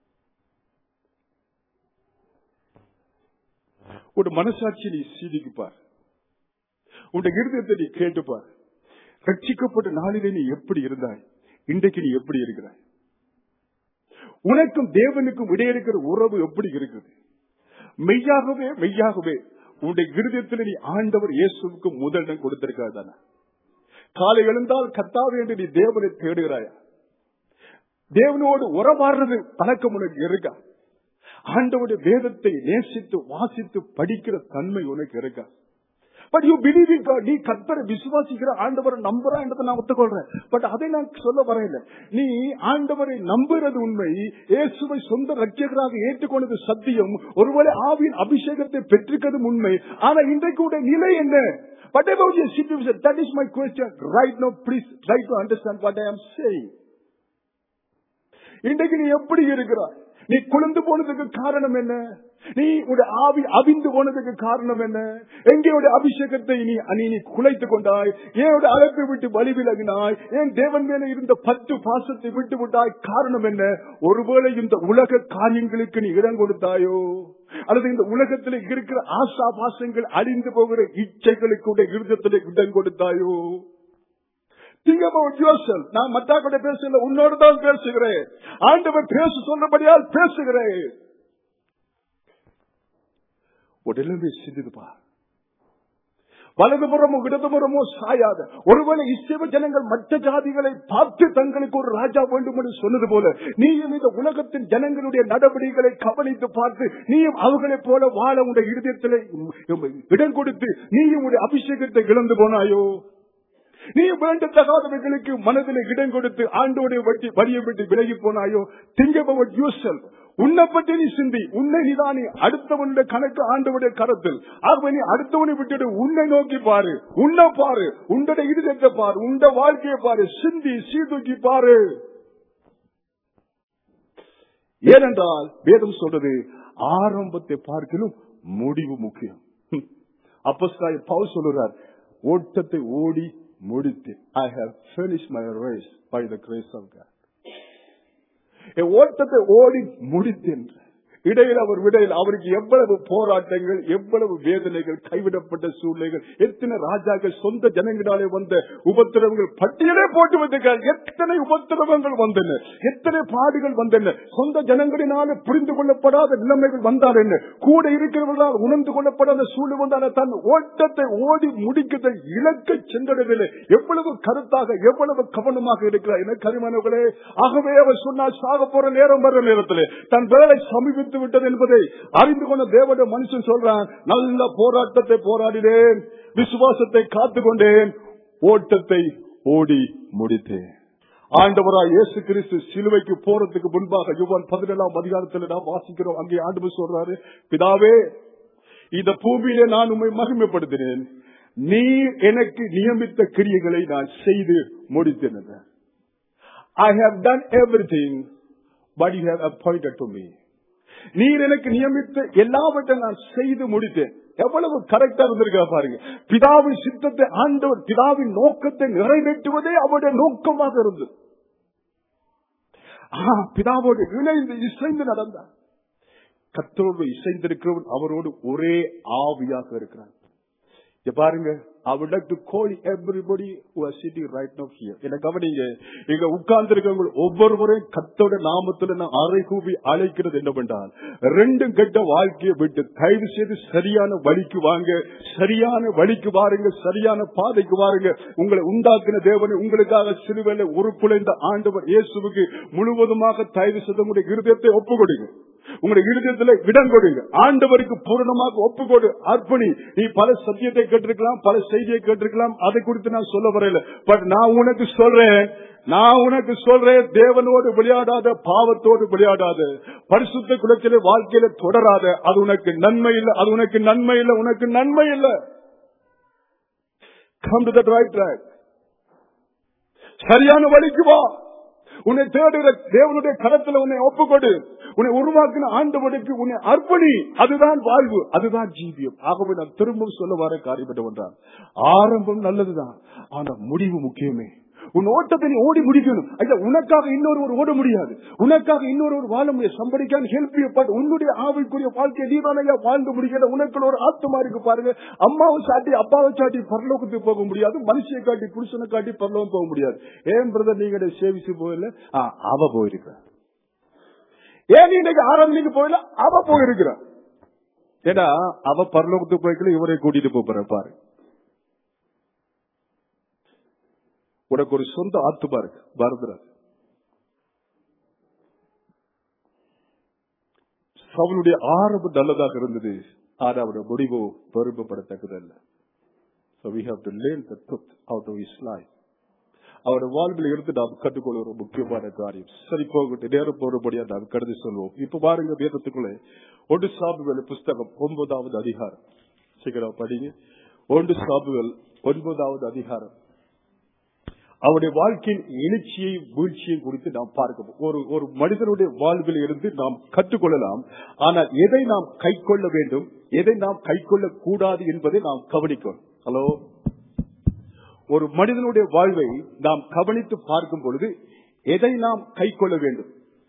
உன் மனசாட்சி நீ சீதிக்குப்பார், உன் இருதயத்தை நீ கேட்டுப்பார். ரட்சிக்கப்பட்ட நாளிலே நீ எப்படி இருந்தாய்? இன்றைக்கு நீ எப்படி இருக்கிறாய்? உனக்கும் தேவனுக்கும் இடையே இருக்கிற உறவு எப்படி இருக்குது? மெய்யாகவே மெய்யாகவே உன்னுடைய இருதயத்தில் நீ ஆண்டவர் இயேசுவுக்கு முதலிடம் கொடுத்திருக்காய் தானே? காலை எழுந்தால் கர்த்தாவே என்று நீ தேவனை தேடுகிறாயா? தேவனோடு உறவாடுறது பழக்கம் உனக்கு இருக்கா? ஆண்டவருடைய வேதத்தை நேசித்து வாசித்து படிக்கிற தன்மை உனக்கு இருக்கா? But you believe in God. நீ கர்த்தரை விசுவாசிக்கிற, ஆண்டவரை நம்புறா என்றதை நான் ஒத்துக்கொள்றேன். பட் அதை நான் சொல்ல வரையில, நீ ஆண்டவரை நம்புறது உண்மை, இயேசுவை சொந்த ரட்சகராக ஏற்றுக்கொண்டது சத்தியம், ஒருவேளை ஆவியின் அபிஷேகத்தை பெற்றிருக்கிறது உண்மை. ஆனா இன்றைக்கு நிலை என்ன? What about your situation? That is my question. Right now, please try to understand what I am saying. இன்றைக்கு நீ எப்படி இருக்கிறாய்? நீ குளிர்ந்து போனதுக்கு காரணம் என்ன? நீ உடைய ஆவி அவிந்து போனதுக்கு காரணம் என்ன? எங்களுடைய அபிஷேகத்தை நீ நீ குலைத்துக் கொண்டாய்? ஏன் அழைப்பை விட்டு வழி விலகினாய்? ஏன் தேவன் மேல இருந்த பத்து பாசத்தை விட்டு விட்டாய்? காரணம் என்ன? ஒருவேளை இந்த உலக காரியங்களுக்கு நீ இடம் கொடுத்தாயோ, அல்லது இந்த உலகத்தில் இருக்கிற ஆசா பாசங்கள் அழிந்து போகிற இச்சைகளுக்கு இருதயத்தில் இடம் கொடுத்தாயோ? Think about yourself. நான் மற்றவர்களோட பேசல, உன்னோடு தான் பேசுகிறேன். ஆண்டவர் பேச சொன்னபடியால் பேசுகிறேன். உடனே சிந்திப்பா. வலதுபுறமோ இடதுபுறமோ சாயாத. ஒருவேளை இஸ்ரவேல் ஜனங்கள் மற்ற ஜாதிகளை பார்த்து தங்களுக்கு ஒரு ராஜா வேண்டும் என்று சொன்னது போல நீயும் இந்த உலகத்தின் ஜனங்களுடைய நடவடிக்கைகளை கவனித்து பார்த்து நீயும் அவர்களைப் போல வாழ உடைய இருதயத்திலே இடம் கொடுத்து நீயும் உடைய அபிஷேகத்தை இழந்து போனாயோ? நீ வேண்டத்தகாதவர்களுக்கு மனதில் இடம் கொடுத்து ஆண்டோடைய வட்டி வரியை விட்டு விலகி போனாயோ? Think about yourself. உன்னை பற்றி நீ சிந்தி. உன்னை நீதானே அடுத்தவனுடைய கணக்கு ஆண்டவனுடைய கரத்தில். ஆகவே நீ அடுத்தவனை விட்டுட்டு உன்னை நோக்கி பாரு, உன்னை பாரு, உன்னுடைய இருதயத்தை பாரு, உன்னுடைய வாழ்க்கையை பாரு, சிந்தி சீர்தூக்கி பாரு. ஏனென்றால் வேதம் சொல்றது ஆரம்பத்தை பார்க்கலும் முடிவு முக்கியம். அப்போஸ்தலனாகிய பவுல் சொல்றார், ஓட்டத்தை ஓடி முடித்து I have finished my race by the grace of God. ஓட்டத்தை ஓடி முடித்தேன். இடையில் அவர் விடையில் அவருக்கு எவ்வளவு போராட்டங்கள், எவ்வளவு வேதனைகள், கைவிடப்பட்ட சூழ்நிலைகள், எத்தனை ராஜாக்கள், சொந்த ஜனங்களாலே வந்த உபத்திரவங்கள் பட்டியலே போட்டு வைத்திருக்கிறார். எத்தனை உபத்திரவங்கள் வந்தன, எத்தனை பாடுகள் வந்தன, சொந்த ஜனங்களினாலே புரிந்து கொள்ளப்படாத நிலைமைகள் வந்தால் என்ன, கூட இருக்கிறவர்களால் உணர்ந்து கொள்ளப்படாத சூழ்நிலை வந்தால் தன் ஓட்டத்தை ஓடி முடிக்கிறதை இலக்கை சென்றடவில்லை. எவ்வளவு கருத்தாக, எவ்வளவு கவனமாக இருக்கிறார் என கரிமானவர்களே. ஆகவே அவர் சொன்னால் சாக போற நேரம் வர நேரத்தில் தன் வேலை சமீபித்து விட்டது என்பதை அறிந்து கொண்ட தேவனுடைய மனுஷன் சொல்றான், நல்ல போராட்டத்தை போராடினேன், விசுவாசத்தை காத்துக்கொண்டேன், ஓட்டத்தை ஓடி முடித்தேன். ஆண்டவராய் இயேசு கிறிஸ்து சிலுவைக்கு போறதுக்கு முன்பாக யோவான் பதினேழாம் அதிகாரத்தில் நாம் வாசிக்கிறோம். அங்கே ஆண்டவர் சொல்றாரு, பிதாவே இந்த பூமியிலே நான் உம்மை மகிமைப்படுத்தினேன், நீர் எனக்கு நியமித்த கிரியைகளை நான் செய்து முடித்தேன். I have done everything but you have appointed to me. நீர் எனக்கு நியமித்த எல்லாவற்றையும் நான் செய்து முடித்தேன். எவ்வளவு கரெக்டா இருந்திருக்கா பாருங்க. பிதாவின் சித்தத்தை ஆண்டவர், பிதாவின் நோக்கத்தை நிறைவேற்றுவதே அவருடைய நோக்கமாக இருந்தது. பிதாவோடு இணைந்து இசைந்து நடந்தார். கர்த்தரோடு இசைந்திருக்கிறவன் அவரோடு ஒரே ஆவியாக இருக்கிறான். பாருங்க, I would like to call everybody who are sitting right now here. என்ன கவனிங்க, இங்க உட்கார்ந்து இருக்கிறவங்க ஒவ்வொருவரையும் கர்த்தருடைய நாமத்தில் நான் அறை கூவி அழைக்கிறது என்னவென்றால், ரெண்டும் கெட்ட வாழ்க்கையை விட்டு தயவு செய்து சரியான வழிக்கு வாங்க, சரியான வழிக்கு வாருங்க, சரியான பாதைக்கு வாருங்க. உங்களை உண்டாக்கின தேவனை உங்களுக்காக சிலுவையில உருக்குலைந்த ஆண்டவர் இயேசுவுக்கு முழுவதுமாக தயவு செய்து உங்களுடைய இருதயத்தை ஒப்பு கொடுங்க. உங்களுடைய இருதயத்தில் இடம் கொடுங்க. ஆண்டவருக்கு பூரணமாக ஒப்புக்கொடு, அர்ப்பணி. நீ பல சத்தியத்தை கேட்டிருக்கலாம், பல செய்தியை கேட்டிருக்கலாம், அதை குறித்து நான் சொல்ல வரல. பட் நான் உனக்கு சொல்றேன், நான் உனக்கு சொல்றேன், தேவனோடு விளையாடாத, பாவத்தோடு விளையாடாத, பரிசுத்த குலத்திலே வாழ்க்கையில தொடராத, அது உனக்கு நன்மை இல்லை, அது உனக்கு நன்மை இல்லை, உனக்கு நன்மை இல்லை. Come to the right track. சரியான வழிக்கு வா. உன்னை தேடுகிற தேவனுடைய கரத்தில் உன்னை ஒப்புக்கொடு. உன்னை உருவாக்கின ஆண்டவனுக்கு உன்னை அர்ப்பணி. அதுதான் வாழ்வு, அதுதான் ஜீவியம். ஆகவே நான் திரும்பவும் சொல்ல வர காரியப்பட்டு வந்தான், ஆரம்பம் நல்லதுதான், ஆனா முடிவு முக்கியமே. உன் ஓட்டத்தை நீ ஓடி முடிக்கணும். ஐயா, உனக்காக இன்னொரு ஓட முடியாது, உனக்காக இன்னொரு வாழ முடியாது. சம்படிக்கான ஹெல்ப் பட் உன்னுடைய ஆவிக்குரிய வாழ்க்கையை நீதான் ஐயா வாழ்ந்து முடிக்கிற. உனக்கு ஒரு ஆத்மா இருக்கு பாருங்க. அம்மாவை சாட்டி அப்பாவை சாட்டி பரலோகத்துக்கு போக முடியாது, மனுஷியை காட்டி புருஷனை காட்டி பரலோகம் போக முடியாது. ஏன் பிரதர் நீங்க சேவிச்சு போயில, அவ போயிருக்க. ஏன் நீ இன்னைக்கு ஆரம்பிக்கு போயில, அவ போயிருக்கிற. ஏன்னா அவ பரலோகத்துக்கு போய்க்கல, இவரை கூட்டிட்டு போற பாரு. உனக்கு ஒரு சொந்த ஆத்துமா இருக்கு, வருதுறாரு. அவனுடைய ஆரம்பம் நல்லதாக இருந்தது, ஆனா அவருடைய முடிவு பெருமைப்படத்தக்கதல்ல. So we have to learn the truth out of his life. அவருடைய வாழ்வில் இருந்து நாம் கற்றுக்கொள்ள ஒரு முக்கியமான காரியம். சரி, போகட்டும், நேரம் போறபடியா நாம் கடந்து சொல்வோம். இப்ப பாருங்க, வேதத்துக்குள்ளே ஒன்று சாமுவேல் புஸ்தகம் ஒன்பதாவது அதிகாரம். சீக்கிரம் படிங்க. ஒன்று சாமுவேல் ஒன்பதாவது அதிகாரம். அவருடைய வாழ்க்கையின் எழுச்சியை வீழ்ச்சியை குறித்து நாம் பார்க்க, ஒரு ஒரு மனிதனுடைய வாழ்வில் இருந்து நாம் கற்றுக்கொள்ளலாம். ஆனால் எதை நாம் கை கொள்ள வேண்டும், எதை நாம் கை கொள்ள கூடாது என்பதை நாம் கவனிக்கணும். ஹலோ, ஒரு மனிதனுடைய வாழ்வை நாம் கவனித்து பார்க்கும் பொழுது எதை நாம் கை கொள்ள வேண்டும்,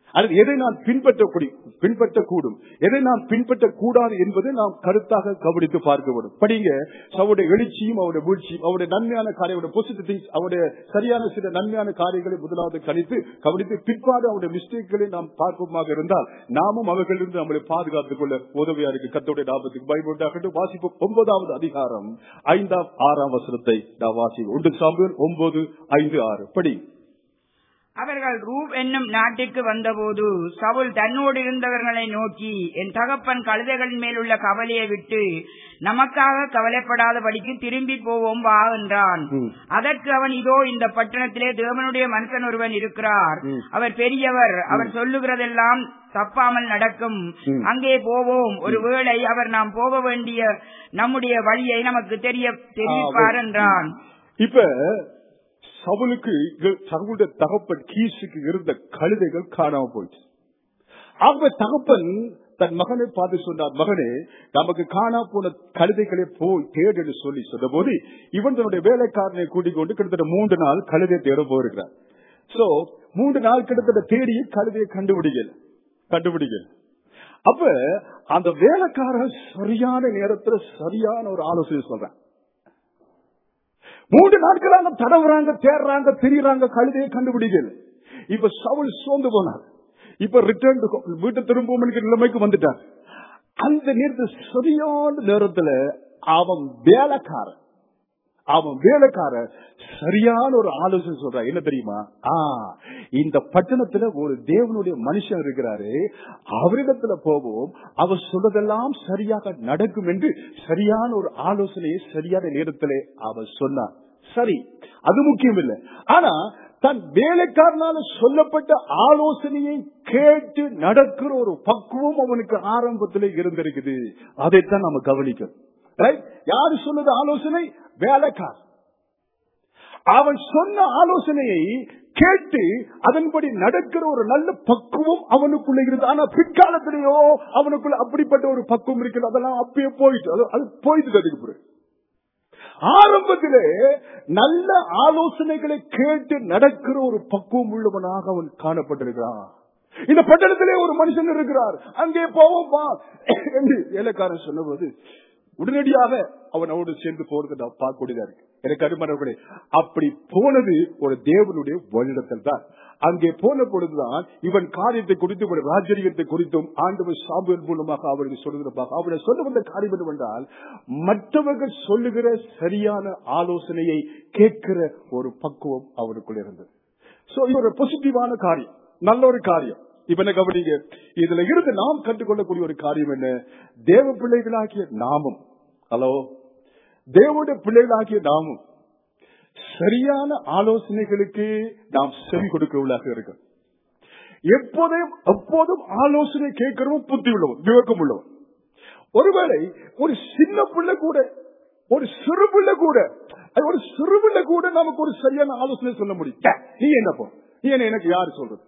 அது எதை நான் பின்பற்றக்கூடிய பின்பற்றக்கூடும், எதை நான் பின்பற்றக்கூடாது என்பதை நாம் கருத்தாக கவனித்து பார்க்க வேண்டும். படிங்க, அவருடைய எழுச்சியும் அவருடைய வீழ்ச்சியும், அவருடைய நன்மையான காரியங்களுடைய பாசிட்டிவ் திங்ஸ், அவருடைய சரியான சில நன்மையான காரியங்களை முதலாவது கணித்து கவனித்து பிற்பாடு அவருடைய மிஸ்டேக்களை நாம் பார்ப்போமாக இருந்தால் நாமும் அவர்களிலிருந்து நம்மளை பாதுகாத்துக் கொள்ள உதவியா இருக்கு. கர்த்தருடைய நாமத்துக்கு பயன்படுத்தாகட்டும். வாசிப்பு ஒன்பதாவது அதிகாரம் ஐந்தாம் ஆறாம் வசனத்தை நாம் வாசிப்போம். ஒன்று சாமுவேல் ஒன்பது ஐந்து ஆறு படி. அவர்கள் ரூப் என்னும் நாட்டிற்கு வந்தபோது சவுல் தன்னோடு இருந்தவர்களை நோக்கி, என் தகப்பன் கழுதைகளின் மேல் உள்ள கவலையை விட்டு நமக்காக கவலைப்படாதபடிக்கு திரும்பி போவோம் வா என்றான். அதற்கு அவன், இதோ இந்த பட்டணத்திலே தேவனுடைய மனுஷன் ஒருவன் இருக்கிறார், அவர் பெரியவர், அவர் சொல்லுகிறதெல்லாம் தப்பாமல் நடக்கும், அங்கே போவோம், ஒருவேளை அவர் நாம் போக வேண்டிய நம்முடைய வழியை நமக்கு தெரிய தெரிவிப்பார் என்றான். இப்ப சவுலுக்கு சவுளுடைய தகப்பன் கீசுக்கு இருந்த கழுதைகள் காணாம போயிடுச்சு. அவங்க தகப்பன் தன் மகனை பார்த்து சொன்னார், மகனே நமக்கு காணா போன கழுதைகளை போய் தேடு சொல்லி சொன்ன போது இவன் தன்னுடைய வேலைக்காரனை கூட்டிக் கொண்டு கிட்டத்தட்ட மூன்று நாள் கழுதை தேட போயிருக்கிறார். சோ மூன்று நாள் கிட்டத்தட்ட தேடி கழுதையை கண்டுபிடிக்கல கண்டுபிடிக்கல அப்ப அந்த வேலைக்காரன் சரியான நேரத்துல சரியான ஒரு ஆலோசனை சொல்றான். மூன்று நாட்களாக தடவுறாங்க, தேடுறாங்க, திரிறாங்க, கழுதையை கண்டுபிடிக்கல. இப்ப சவுல் சோர்ந்து போனார். இப்ப ரிட்டர்ன் வீட்டை திரும்ப நிலைமைக்கு வந்துட்டார். அந்த நேரத்தில் சரியான நேரத்துல அவன் வேலைக்காரன் அவன் வேலைக்காரன் சரியான ஒரு ஆலோசனை சொல்றான். என்ன தெரியுமா? ஆ இந்த பட்டணத்துல ஒரு தேவனுடைய மனுஷன் இருக்கிறாரு, அவரிடத்துல போவோம், அவர் சொல்றதெல்லாம் சரியாக நடக்கும் என்று சரியான ஒரு ஆலோசனையை சரியான நேரத்திலே அவர் சொன்னார். சரி, அது முக்கியம் இல்லை. ஆனா தன் வேலைக்காரனால சொல்லப்பட்ட ஆலோசனையை கேட்டு நடக்கிற ஒரு பக்குவம் அவனுக்கு ஆரம்பத்திலே இருந்திருக்குது. அதைத்தான் நம்ம கவனிக்கணும். யாரு சொன்னது ஆலோசனை? வேலைக்காரன். அவன் சொன்ன ஆலோசனையை கேட்டு அதன்படி நடக்கிற ஒரு நல்ல பக்குவம் அவனுக்குள்ள இருந்து. ஆனா பிற்காலத்திலேயோ அவனுக்குள்ள அப்படிப்பட்ட ஒரு பக்குவம் இருக்கிறது. அதெல்லாம் அப்பயே போயிட்டு அது போயிட்டு அதுக்கு பிறகு ஆரம்பத்திலே நல்ல ஆலோசனைகளை கேட்டு நடக்கிற ஒரு பக்குவம் உள்ளவனாக அவன் காணப்பட்டிருக்கிறான். இந்த பட்டணத்திலே ஒரு மனுஷன் இருக்கிறார், அங்கே போவோம் என்று வேலைக்காரன் சொன்னபோது உடனடியாக அவன் அவனோடு சேர்ந்து போறது நான் பார்க்கக்கூடியதா இருக்கு. எனக்கு அருமையானவர்களே, அப்படி போனது ஒரு தேவனுடைய வழிநடத்தல் தான். அங்கே போன பொழுதுதான் இவன் காரியத்தை குறித்து ராஜரீகத்தை குறித்தும் ஆண்டவர் சாமுவேல் மூலமாக அவருக்கு சொல்லுகிறப்பாக அவனை சொல்ல வந்த காரியம் என்னவென்றால், மற்றவர்கள் சொல்லுகிற சரியான ஆலோசனையை கேட்கிற ஒரு பக்குவம் அவனுக்குள் இருந்தது. சோ இது ஒரு பாசிட்டிவான காரியம், நல்ல ஒரு காரியம். இப்ப என்ன கவனிங்க, இதுல இருந்து நாம் கற்றுக்கொள்ளக்கூடிய ஒரு காரியம் என்ன? தேவ பிள்ளைகளாகிய நாமும், ஹலோ தேவனுடைய பிள்ளைகளாகிய நாமும் சரியான ஆலோசனைகளுக்கு நாம் செவி கொடுக்கிறவர்களாக இருக்க. எப்போதும் எப்போதும் ஆலோசனை கேட்கிறவன் புத்தி உள்ளவன், விவேகம் உள்ளவன். ஒருவேளை ஒரு சின்ன பிள்ளை கூட, ஒரு சிறு பிள்ளை கூட, ஒரு சிறு பிள்ளை கூட நமக்கு ஒரு சரியான ஆலோசனை சொல்ல முடியும். நீ என்னப்போ, நீ என்ன எனக்கு யாரு சொல்றது?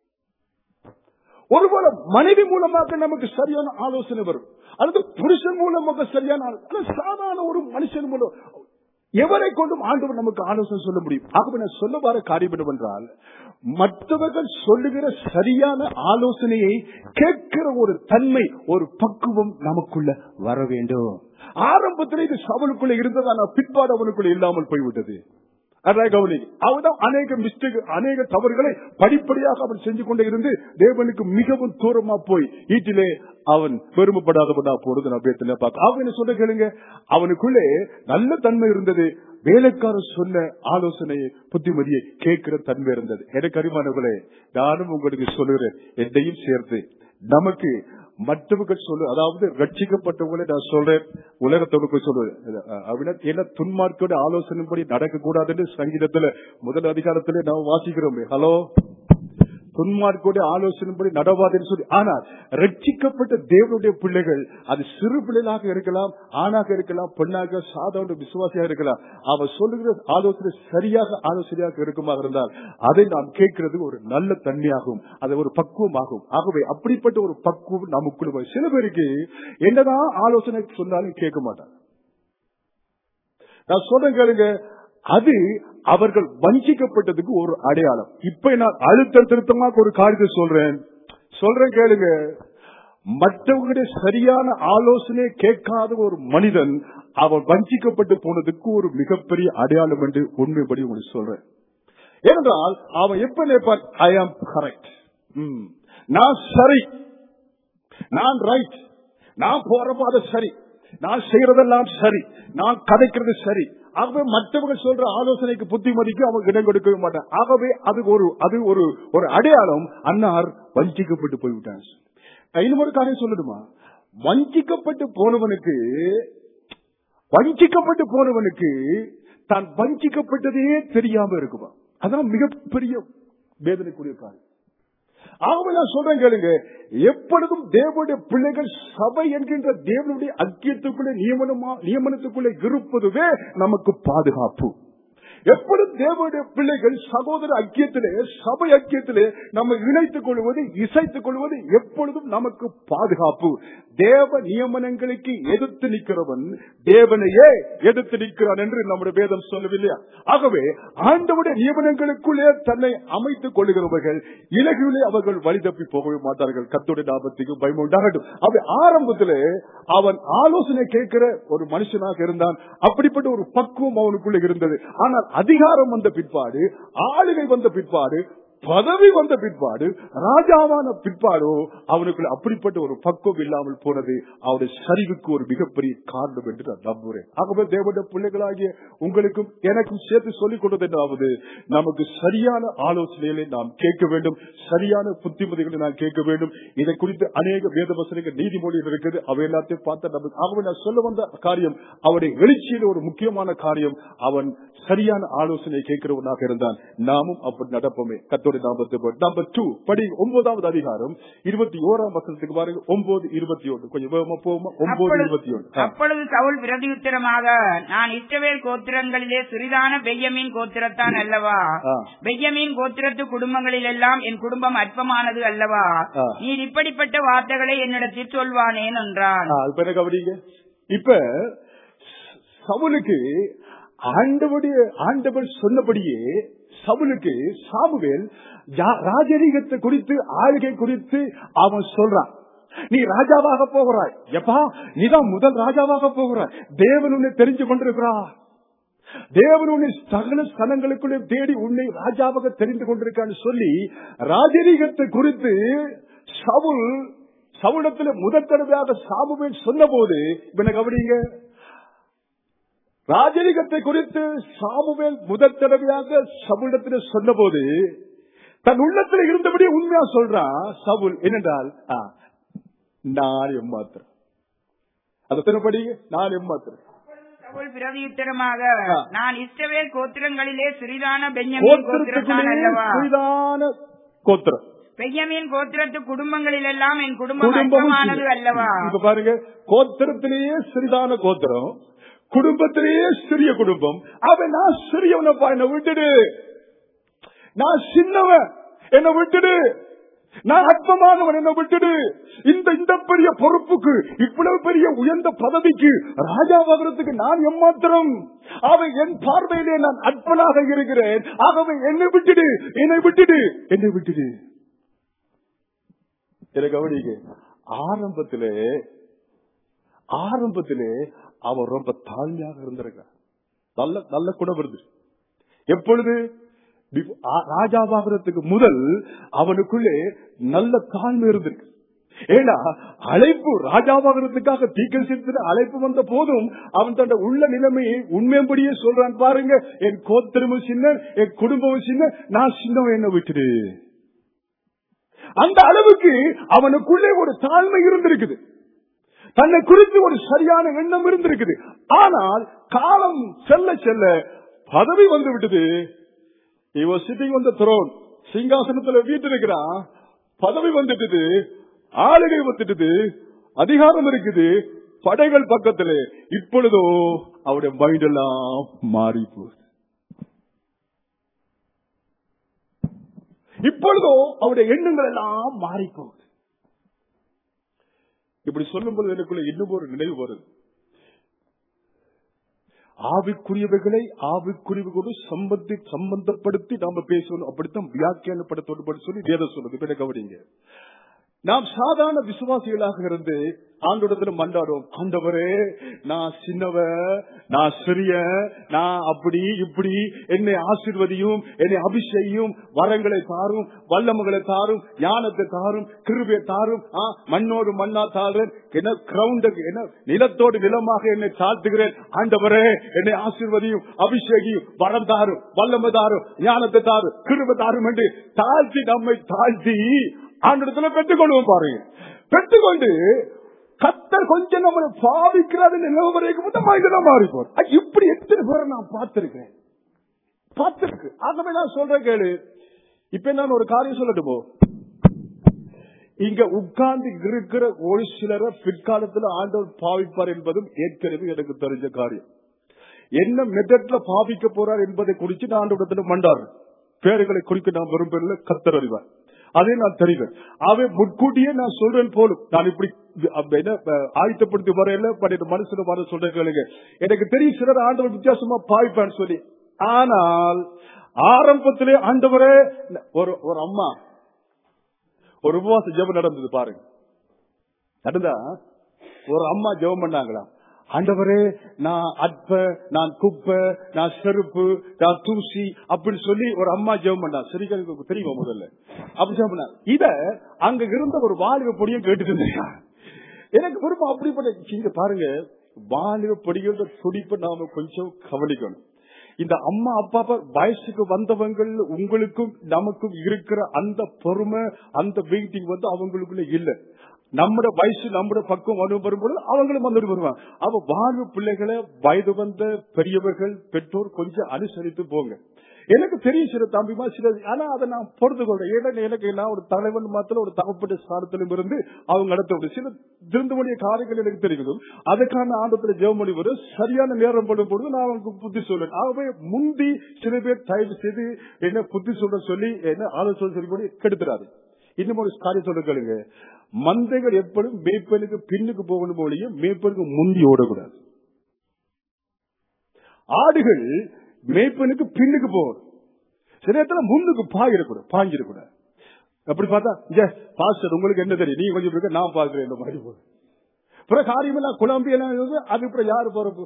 ஒருவேளை மனைவி மூலமாக நமக்கு சரியான ஆலோசனை வரும், அல்லது புருஷன் மூலமாக சரியான ஆலோசனை. சாதாரண ஒரு மனுஷன் மூலம் எவரை கொண்டும் ஆண்டவர் நமக்கு ஆலோசனை சொல்ல முடியும். ஆகவே நான் சொல்ல வர காரியம் என்னவென்றால், மற்றவர்கள் சொல்லுகிற சரியான ஆலோசனையை கேட்கிற ஒரு தன்மை, ஒரு பக்குவம் நமக்குள்ள வர வேண்டும். ஆரம்பத்தில் இது சவுலுக்குள்ள இருந்ததான பிற்பாடு அவனுக்குள்ள இல்லாமல் போய்விட்டது. அவன்தான் அநேக மிஸ்டேக், அநேக தவறுகளை படிப்படியாக அவன் செஞ்சு கொண்டே இருந்து தேவனுக்கு மிகவும் தூரமா போய் ஈட்டிலே அவன் பெருமைப்படாதவனா போறது நான் பார்க்க. அவன் சொல்ல கேளுங்க, அவனுக்குள்ளே நல்ல தன்மை இருந்தது. வேலைக்காரர் சொன்ன ஆலோசனையை, புத்திமதியை கேட்கிற தன்மை இருந்தது. எனக்கு அறிமானவர்களே, நானும் உங்களுக்கு சொல்லுகிறேன், என்னையும் சேர்த்து நமக்கு மற்றவர்கள் சொல்லு, அதாவது ரட்சிக்கப்பட்டவங்களை நான் சொல்றேன், உலகத்தவருக்கு சொல்லுவேன். என்ன துன்மார்க்கோட ஆலோசனைப்படி நடக்க கூடாதுன்னு சங்கீதத்துல முதல் அதிகாரத்திலே நாம் வாசிக்கிறோம். ஹலோ, துன்மார்க்கோட ஆலோசனைப்படி நடவாதுன்னு சொல்லி. ஆனால் ரட்சிக்கப்பட்ட தேவனுடைய பிள்ளைகள், அது சிறு பிள்ளைகளாக இருக்கலாம், ஆணாக இருக்கலாம், பெண்ணாக, சாதாரண விசுவாசியாக இருக்கலாம், அவர் சொல்லுகிற ஆலோசனை சரியாக ஆலோசனையாக இருக்குமாக இருந்தால் அதை நாம் கேட்கிறது ஒரு நல்ல தன்மையாகும், அது ஒரு பக்குவமாகும். ஆகவே அப்படிப்பட்ட ஒரு பக்குவம் நமக்குள்ள. சில பேருக்கு என்னதான் ஆலோசனை சொன்னாலும் கேட்க மாட்டாங்க. நான் சொல்றேன் கேளுங்க, அது அவர்கள் வஞ்சிக்கப்பட்டதுக்கு ஒரு அடையாளம். இப்ப நான் அழுத்த திருத்தமாக ஒரு காரியத்தை சொல்றேன், சொல்றேன் கேளுங்க, மற்றவங்களுடைய சரியான ஆலோசனை கேட்காத ஒரு மனிதன் அவன் வஞ்சிக்கப்பட்டு போனதுக்கு ஒரு மிகப்பெரிய அடையாளம் என்று உண்மைப்படி உங்களுக்கு சொல்றேன். ஏனென்றால் அவன் எப்ப நினைப்பான், ஐ ஆம் கரெக்ட், நான் சரி, நான் ரைட், நான் போற பாதை சரி, நான் செய்யறதெல்லாம் சரி, நான் கதைக்கிறது சரி. ஆகவே மற்றவங்க சொல்ற ஆலோசனைக்கு புத்திமதிக்கு அவங்க இடம் கொடுக்க மாட்டான். ஆகவே அது ஒரு அது ஒரு ஒரு அடையாளம், அன்னார் வஞ்சிக்கப்பட்டு போய்விட்டான். இன்னொரு காரியம் சொல்லணுமா, வஞ்சிக்கப்பட்டு போனவனுக்கு வஞ்சிக்கப்பட்டு போனவனுக்கு தான் வஞ்சிக்கப்பட்டதே தெரியாம இருக்குமா, அதான் மிகப்பெரிய வேதனைக்குரிய காரியம். ஆகவே நான் சொல்றேன் கேளுங்க, எப்பொழுதும் தேவனுடைய பிள்ளைகள் சபை என்கின்ற தேவனுடைய ஐக்கியத்துக்குள்ளே நியமனமா நியமனத்துக்குள்ளே இருப்பதுவே நமக்கு பாதுகாப்பு. எப்பொழுதும் தேவனுடைய பிள்ளைகள் சகோதர ஐக்கியத்திலே, சபை ஐக்கியத்திலே நம்ம இணைத்துக் கொள்வது, இசைத்துக் கொள்வது எப்பொழுதும் நமக்கு பாதுகாப்பு. தேவ நியமனங்களுக்கு எதிர்த்து நிற்கிறவன் தேவனையே எதிர்த்து நிற்கிறான் என்று நம்முடைய வேதம் சொல்லவில்லையா? ஆகவே ஆண்டவருடைய நியமனங்களுக்குள்ளே தன்னை அமைத்துக் கொள்ளுகிறவர்கள் இலகுவிலே அவர்கள் வழி தப்பி போகவே மாட்டார்கள். கர்த்தருடைய நாமத்துக்கு பயமும் உண்டாகட்டும். அவன் ஆரம்பத்திலே அவன் ஆலோசனை கேட்கிற ஒரு மனுஷனாக இருந்தான். அப்படிப்பட்ட ஒரு பக்குவம் அவனுக்குள்ளே இருந்தது. ஆனால் அதிகாரம் வந்த பிற்பாடு, ஆளுகை வந்த பிற்பாடு, பதவி வந்த பிற்பாடு, ராஜாவான பிற்பாடோ அவனுக்குள்ள அப்படிப்பட்ட ஒரு பக்குவம் இல்லாமல் போனது அவருடைய சரிவுக்கு ஒரு மிகப்பெரிய காரணம் என்று நான் நம்புகிறேன். ஆகவே தேவனுடைய பிள்ளைகளாகிய உங்களுக்கும் எனக்கும் சேர்த்து சொல்லிக் கொண்டது என்னாவது, நமக்கு சரியான ஆலோசனைகளை நாம் கேட்க வேண்டும், சரியான புத்திமதிகளை நாம் கேட்க வேண்டும். இதை குறித்து அநேக வேத வசனங்கள், நீதிமொழிகள் இருக்குது. அவை எல்லாத்தையும் பார்த்த நமக்கு ஆகவே நான் சொல்ல வந்த காரியம், அவருடைய எழுச்சியில் ஒரு முக்கியமான காரியம், அவன் சரியான ஆலோசனை கேட்கிறவனாக இருந்தான். நாமும் அப்படி நடப்போமே. கர்த்தருடைய நாமத்துக்கு நம்பர் டூ படி, ஒன்பதாவது அதிகாரம் இருபத்தி ஓராம் வசனத்துக்கு பாருங்க. ஒன்பது இருபத்தி ஒன்று கொஞ்சம் வேகமா போவோமா? ஒன்பது இருபத்தி ஒன்று. அப்பொழுது சவுல் பிரதியுத்தரமாக, நான் இஸ்ரவேல் கோத்திரங்களிலே சிறிதான பென்யமீன் கோத்திரத்தான் அல்லவா? பென்யமீன் கோத்திரத்து குடும்பங்களில் எல்லாம் என் குடும்பம் அற்பமானது அல்லவா? நீர் இப்படிப்பட்ட வார்த்தைகளை என்னிடத்தில் சொல்வானேன் என்றான். இப்ப சவுலுக்கு ஆண்டவருடைய ஆண்டவர் சொன்னபடியே சவுலுக்கு சாமுவேல் ராஜரீகத்தை குறித்து, ஆளுகை குறித்து அவன் சொல்றான். நீ ராஜாவாக போகிறாய், எப்பா நீதான் முதல் ராஜாவாக போகிறாய், தேவன் உன்னை தெரிஞ்சு கொண்டிருக்கிறார், தேவன் உன்னை சகல ஸ்தலங்களுக்குள்ளே தேடி உன்னை ராஜாவாக தெரிந்து கொண்டிருக்கான்னு சொல்லி ராஜரீகத்தை குறித்து சவுல் சவுலத்தில் முதல் தடவையாக சாமுவேல் சொன்ன போது, இப்ப கவனிங்க, ராஜரீகத்தை குறித்து சாமுவேல் முதல் தடவையாக சவுலிடத்தில் சொன்ன போது தன் உள்ளத்தில் இருந்தபடி உண்மையா சொல்றான் சவுல். என்னென்றால், நான் எம்மாத்திரம், அதன்படி நான் எம்மாத்திரம். சவுல் பிரதியுத்தரமாக, நான் இஸ்ரவேல் கோத்திரங்களிலே சிறிதான பென்யமீன் கோத்திரத்தான் அல்லவா? சிறிதான கோத்திரம், பென்யமீன் கோத்திரத்து குடும்பங்களில் எல்லாம் என் குடும்பம் அற்பமானது அல்லவா? இப்ப பாருங்க, கோத்திரத்திலேயே சிறிதான கோத்திரம், குடும்பத்திலேயே சிறிய குடும்பம். அவன் நான் சிறியவனப்பா, என்னை விட்டுடு, நான் சின்னவன், என்னை விட்டுடு, நான் அற்பமானவன், என்னை விட்டுடு. இந்த இந்த பெரிய பொறுப்புக்கு, இவ்வளவு பெரிய உயர்ந்த பதவிக்கு, ராஜாவாகிறதுக்கு நான் எம்மாத்திரம்? அவன் என் பார்வையிலே நான் அற்பனாக இருக்கிறேன். ஆகவே என்னை விட்டுடு, என்னை விட்டுடு, என்னை விட்டுடு. எனக்கு கவனிக்க, ஆரம்பத்திலே ஆரம்பத்திலே அவன் ரொம்ப தாழ்மையாக இருந்திருக்கான். நல்ல நல்ல குணம் வருது. எப்பொழுது ராஜாவாகிறதுக்கு முதல் அவனுக்குள்ளே நல்ல தாழ்மை இருந்திருக்கு. ஏன்னா அழைப்பு ராஜாவாகிறதுக்காக தீர்க்கதரிசன அழைப்பு வந்த போதும் அவன் தன் உள்ள நிலைமையை உண்மையபடியே சொல்றான். பாருங்க, என் கோத்திரமும் சின்ன, என் குடும்பமும் சின்ன, நான் சின்னவன், என்ன விட்டுடு. அந்த அளவுக்கு அவனுக்குள்ளே ஒரு தாழ்மை இருந்திருக்குது, தன்னை குறித்து ஒரு சரியான எண்ணம் இருந்திருக்குது. ஆனால் காலம் செல்ல செல்ல பதவி வந்து விட்டது. He was sitting on the throne, சிங்காசனத்தில் வீட்டிருக்கிறான், பதவி வந்துட்டது, ஆளுகை வந்துட்டது, அதிகாரம் இருக்குது, படைகள் பக்கத்திலே. இப்பொழுதோ அவருடைய மைண்ட் எல்லாம் மாறி போகுது. இப்பொழுதோ அவருடைய எண்ணங்கள் எல்லாம் மாறி போகுது. இப்படி சொல்லும் போது எனக்குள்ள இன்னும் ஒரு நினைவு வருது. ஆவிக்குரியவைகளை ஆவிக்குரியவோடு சம்பந்தி சம்பந்தப்படுத்தி நாம பேசணும். அப்படித்தான் வியாக்கியானப்படுத்தோடு சொல்லி வேதம் சொல்லுது. இப்ப கவனிங்க, நாம் சாதாரண விசுவாசிகளாக இருந்து ஆண்டோடத்துல மண்டாடுவோம். ஆண்டவரே, நான் சின்னவ, நான் சிறிய, நான் அப்படி இப்படி, என்னை ஆசீர்வதியும், என்னை அபிஷேகியும், வரங்களை தாரும், வல்லமைகளை தாரும், ஞானத்தை தாரும், கிருபையை தாரும், மண்ணோடு மண்ணா தாழ்றேன், என்ன கிரவுண்டுக்கு என்ன நிலத்தோடு நிலமாக என்னை தாழ்த்துகிறேன். ஆண்டவரே, என்னை ஆசீர்வதியும், அபிஷேகியும், வரம் தாரும், வல்லமை தாரும், ஞானத்தை தாரும், கிருபை தாரும் என்று தாழ்த்தி நம்மை தாழ்த்தி ஆண்டத்துல பெற்றுக்கொள்வோம். பாருங்க, பெற்றுக்கொண்டு கத்தர் கொஞ்சம் நம்மளை பாவிக்கிறார் நிலவரைக்கும் மாறி போற. இப்படி எத்தனை பேரை நான் பார்த்திருக்கேன், பார்த்திருக்கு. ஆகவே நான் சொல்றேன் கேளு. இப்ப நான் ஒரு காரியம் சொல்லட்டுமோ, இங்க உட்கார்ந்து இருக்கிற ஒரு சிலரை பிற்காலத்தில் ஆண்டவர் பாவிப்பார் என்பதும் ஏற்கனவே எனக்கு தெரிஞ்ச காரியம். என்ன மெத்தட்ல பாவிக்க போறார் என்பதை குறித்து நான் ஆண்டவரிடத்தில் மண்டாரு. பேர்களை குறிக்க நான் விரும்பல, கத்தர் அறிவார், அதை நான் தெரிவேன். அவை முன்கூட்டியே நான் சொல்றேன் போலும். நான் இப்படி ஆயத்தப்படுத்தி வரையில பன்னிரண்டு மனுஷன வர சொல்றேன் கேளுங்க. எனக்கு தெரியும் சிலர் ஆண்டவர் வித்தியாசமா பாவிப்பான்னு சொல்லி. ஆனால் ஆரம்பத்திலே ஆண்டவரே, ஒரு ஒரு அம்மா ஒரு உபவாச ஜெபம் நடந்தது பாருங்க. நடந்தா ஒரு அம்மா ஜெபம் பண்ணாங்களா, ஆண்டவரே நான் அற்ப, நான் குப்பை, நான் செருப்பு, நான் தூசி அப்படின்னு சொல்லி ஒரு அம்மா ஜெபம் பண்ணா. சரி, தெரியுமா முதல்ல அப்படி ஜெபம் பண்ணா. இத அங்க இருந்த ஒரு வாலிப பொடியும் கேட்டுட்டு இருந்தா. எனக்கு விருப்பம் அப்படிப்பட்ட பாருங்க, வாலிப பொடிகளோட துடிப்பை நாம கொஞ்சம் கவனிக்கணும். இந்த அம்மா அப்பா வயசுக்கு வந்தவங்க உங்களுக்கும் நமக்கும் இருக்கிற அந்த பொறுமை, அந்த வெயிட்டிங் வந்து அவங்களுக்குள்ள இல்ல. நம்மட வயசு நம்மட பக்கம் வரும்போது அவங்களும் வந்துட்டு வருவாங்க. அவ வாழ்வு பிள்ளைகளை வயது வந்த பெரியவர்கள் பெற்றோர் கொஞ்சம் அனுசரித்து போங்க. எனக்கு தெரியும் சில தம்பிமா சில, ஆனா அதை நான் பொறுத்து கொள்றேன். ஏன்னா எனக்கு நான் ஒரு தலைவன் மாத்திரம் ஒரு தகப்பட்ட ஸ்தானத்திலும் இருந்து அவங்க நடத்த சில திருந்தக்கூடிய காரியங்கள் எனக்கு தெரியும். அதுக்கான ஆண்டத்துல ஜெபமொழி வரும். சரியான நேரம் படும் பொழுது நான் அவங்களுக்கு புத்தி சொல்றேன். ஆகவே முந்தி சில பேர் தயவு செய்து என்ன புத்தி சொல்ற சொல்லி என்ன ஆலோசனை சொல்லி கெடுத்துறாரு. இன்னும் ஒரு காரியம் சொல்ல கேளுங்க, மந்தைகள் எப்படும் மேய்ப்பனுக்கு பின்னுக்கு போகணும் போலியே மேய்ப்பனுக்கு முந்தி ஓடக்கூடாது. ஆடுகள் மேய்ப்பனுக்கு பின்னுக்கு போகணும், சில இடத்துல முன்னுக்கு பாயிடக்கூடாது, பாஞ்சிடக்கூடாது. அப்படி பார்த்தா பாஸ்டர் உங்களுக்கு என்ன தெரியும், நீ கொஞ்சம் இருக்க நான் பாக்குறேன் இந்த மாதிரி போகுது. அப்புறம் காரியம் எல்லாம் குழம்பு எல்லாம் அது அப்புறம் யாரு போறப்பு.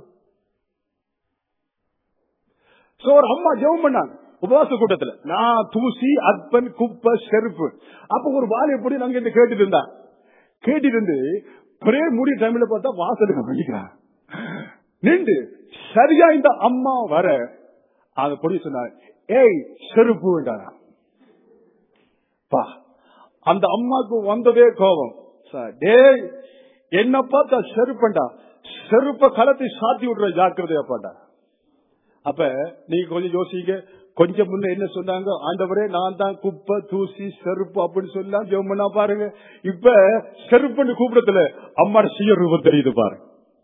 ஒரு அம்மா ஜெபம் பண்ணாங்க உபவாச கூட்டத்துல, நான் தூசி அற்பன் குப்பை செருப்பு. அப்ப ஒரு வாழை எப்படி நாங்க இந்த கேட்டுட்டு இருந்தா கேட்டுட்டு இருந்து பிரே மூடி டைம்ல பார்த்தா வாசலுக்கு பண்ணிக்கிறான் நின்று சரியா இந்த அம்மா வர அதை பொடி சொன்னாங்க, ஏய் செருப்பு வேண்டாரா. அந்த அம்மாவுக்கு வந்ததே கோபம். டேய் என்ன பார்த்தா செருப்பண்டா, செருப்ப கலத்தை சாத்தி விடுற ஜாக்கிரதையா பாண்டா. அப்ப நீங்க கொஞ்சம் யோசிங்க. கொஞ்சம் முன்ன என்ன சொன்னாங்க, ஆண்டவரே நான் தான் குப்பை தூசி செருப்பு அப்படின்னு சொல்லலாம் ஜெபம் பண்ணா பாருங்க. இப்ப செருப்புன்னு கூப்பிடத்துல அம்மாட சுய ரூபம் தெரியுது பாருங்க.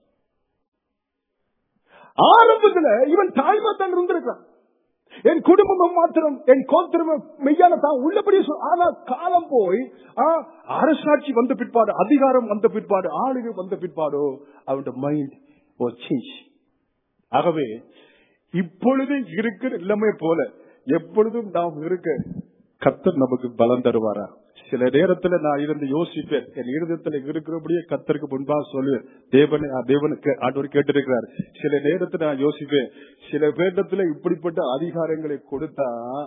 ஆரம்பத்துல இவன் தாய்மா தான் இருந்திருக்கான். என் குடும்பம் மாத்திரம் என் கோத்திரம் மெய்யான தான் உள்ளபடி. ஆனா காலம் போய் அரசாட்சி வந்த பிற்பாடு, அதிகாரம் வந்த பிற்பாடு, ஆளுகை வந்த பிற்பாடோ அவன் மைண்ட் ஒரு சேஞ்ச். ஆகவே இப்பொழுது இருக்கிற நிலைமை போல எப்பொழுதும் நாம் இருக்க கர்த்தர் நமக்கு பலம் தருவாரா. சில நேரத்துல நான் இருந்து யோசிப்பேன், என் இருதயத்துல இருக்கிறபடியே கர்த்தருக்கு முன்பாக சொல்லுவேன், தேவன் தேவனுக்கு ஆண்டவர் கேட்டிருக்கிறார். சில நேரத்துல நான் யோசிப்பேன், சில பேரிடத்துல இப்படிப்பட்ட அதிகாரங்களை கொடுத்தா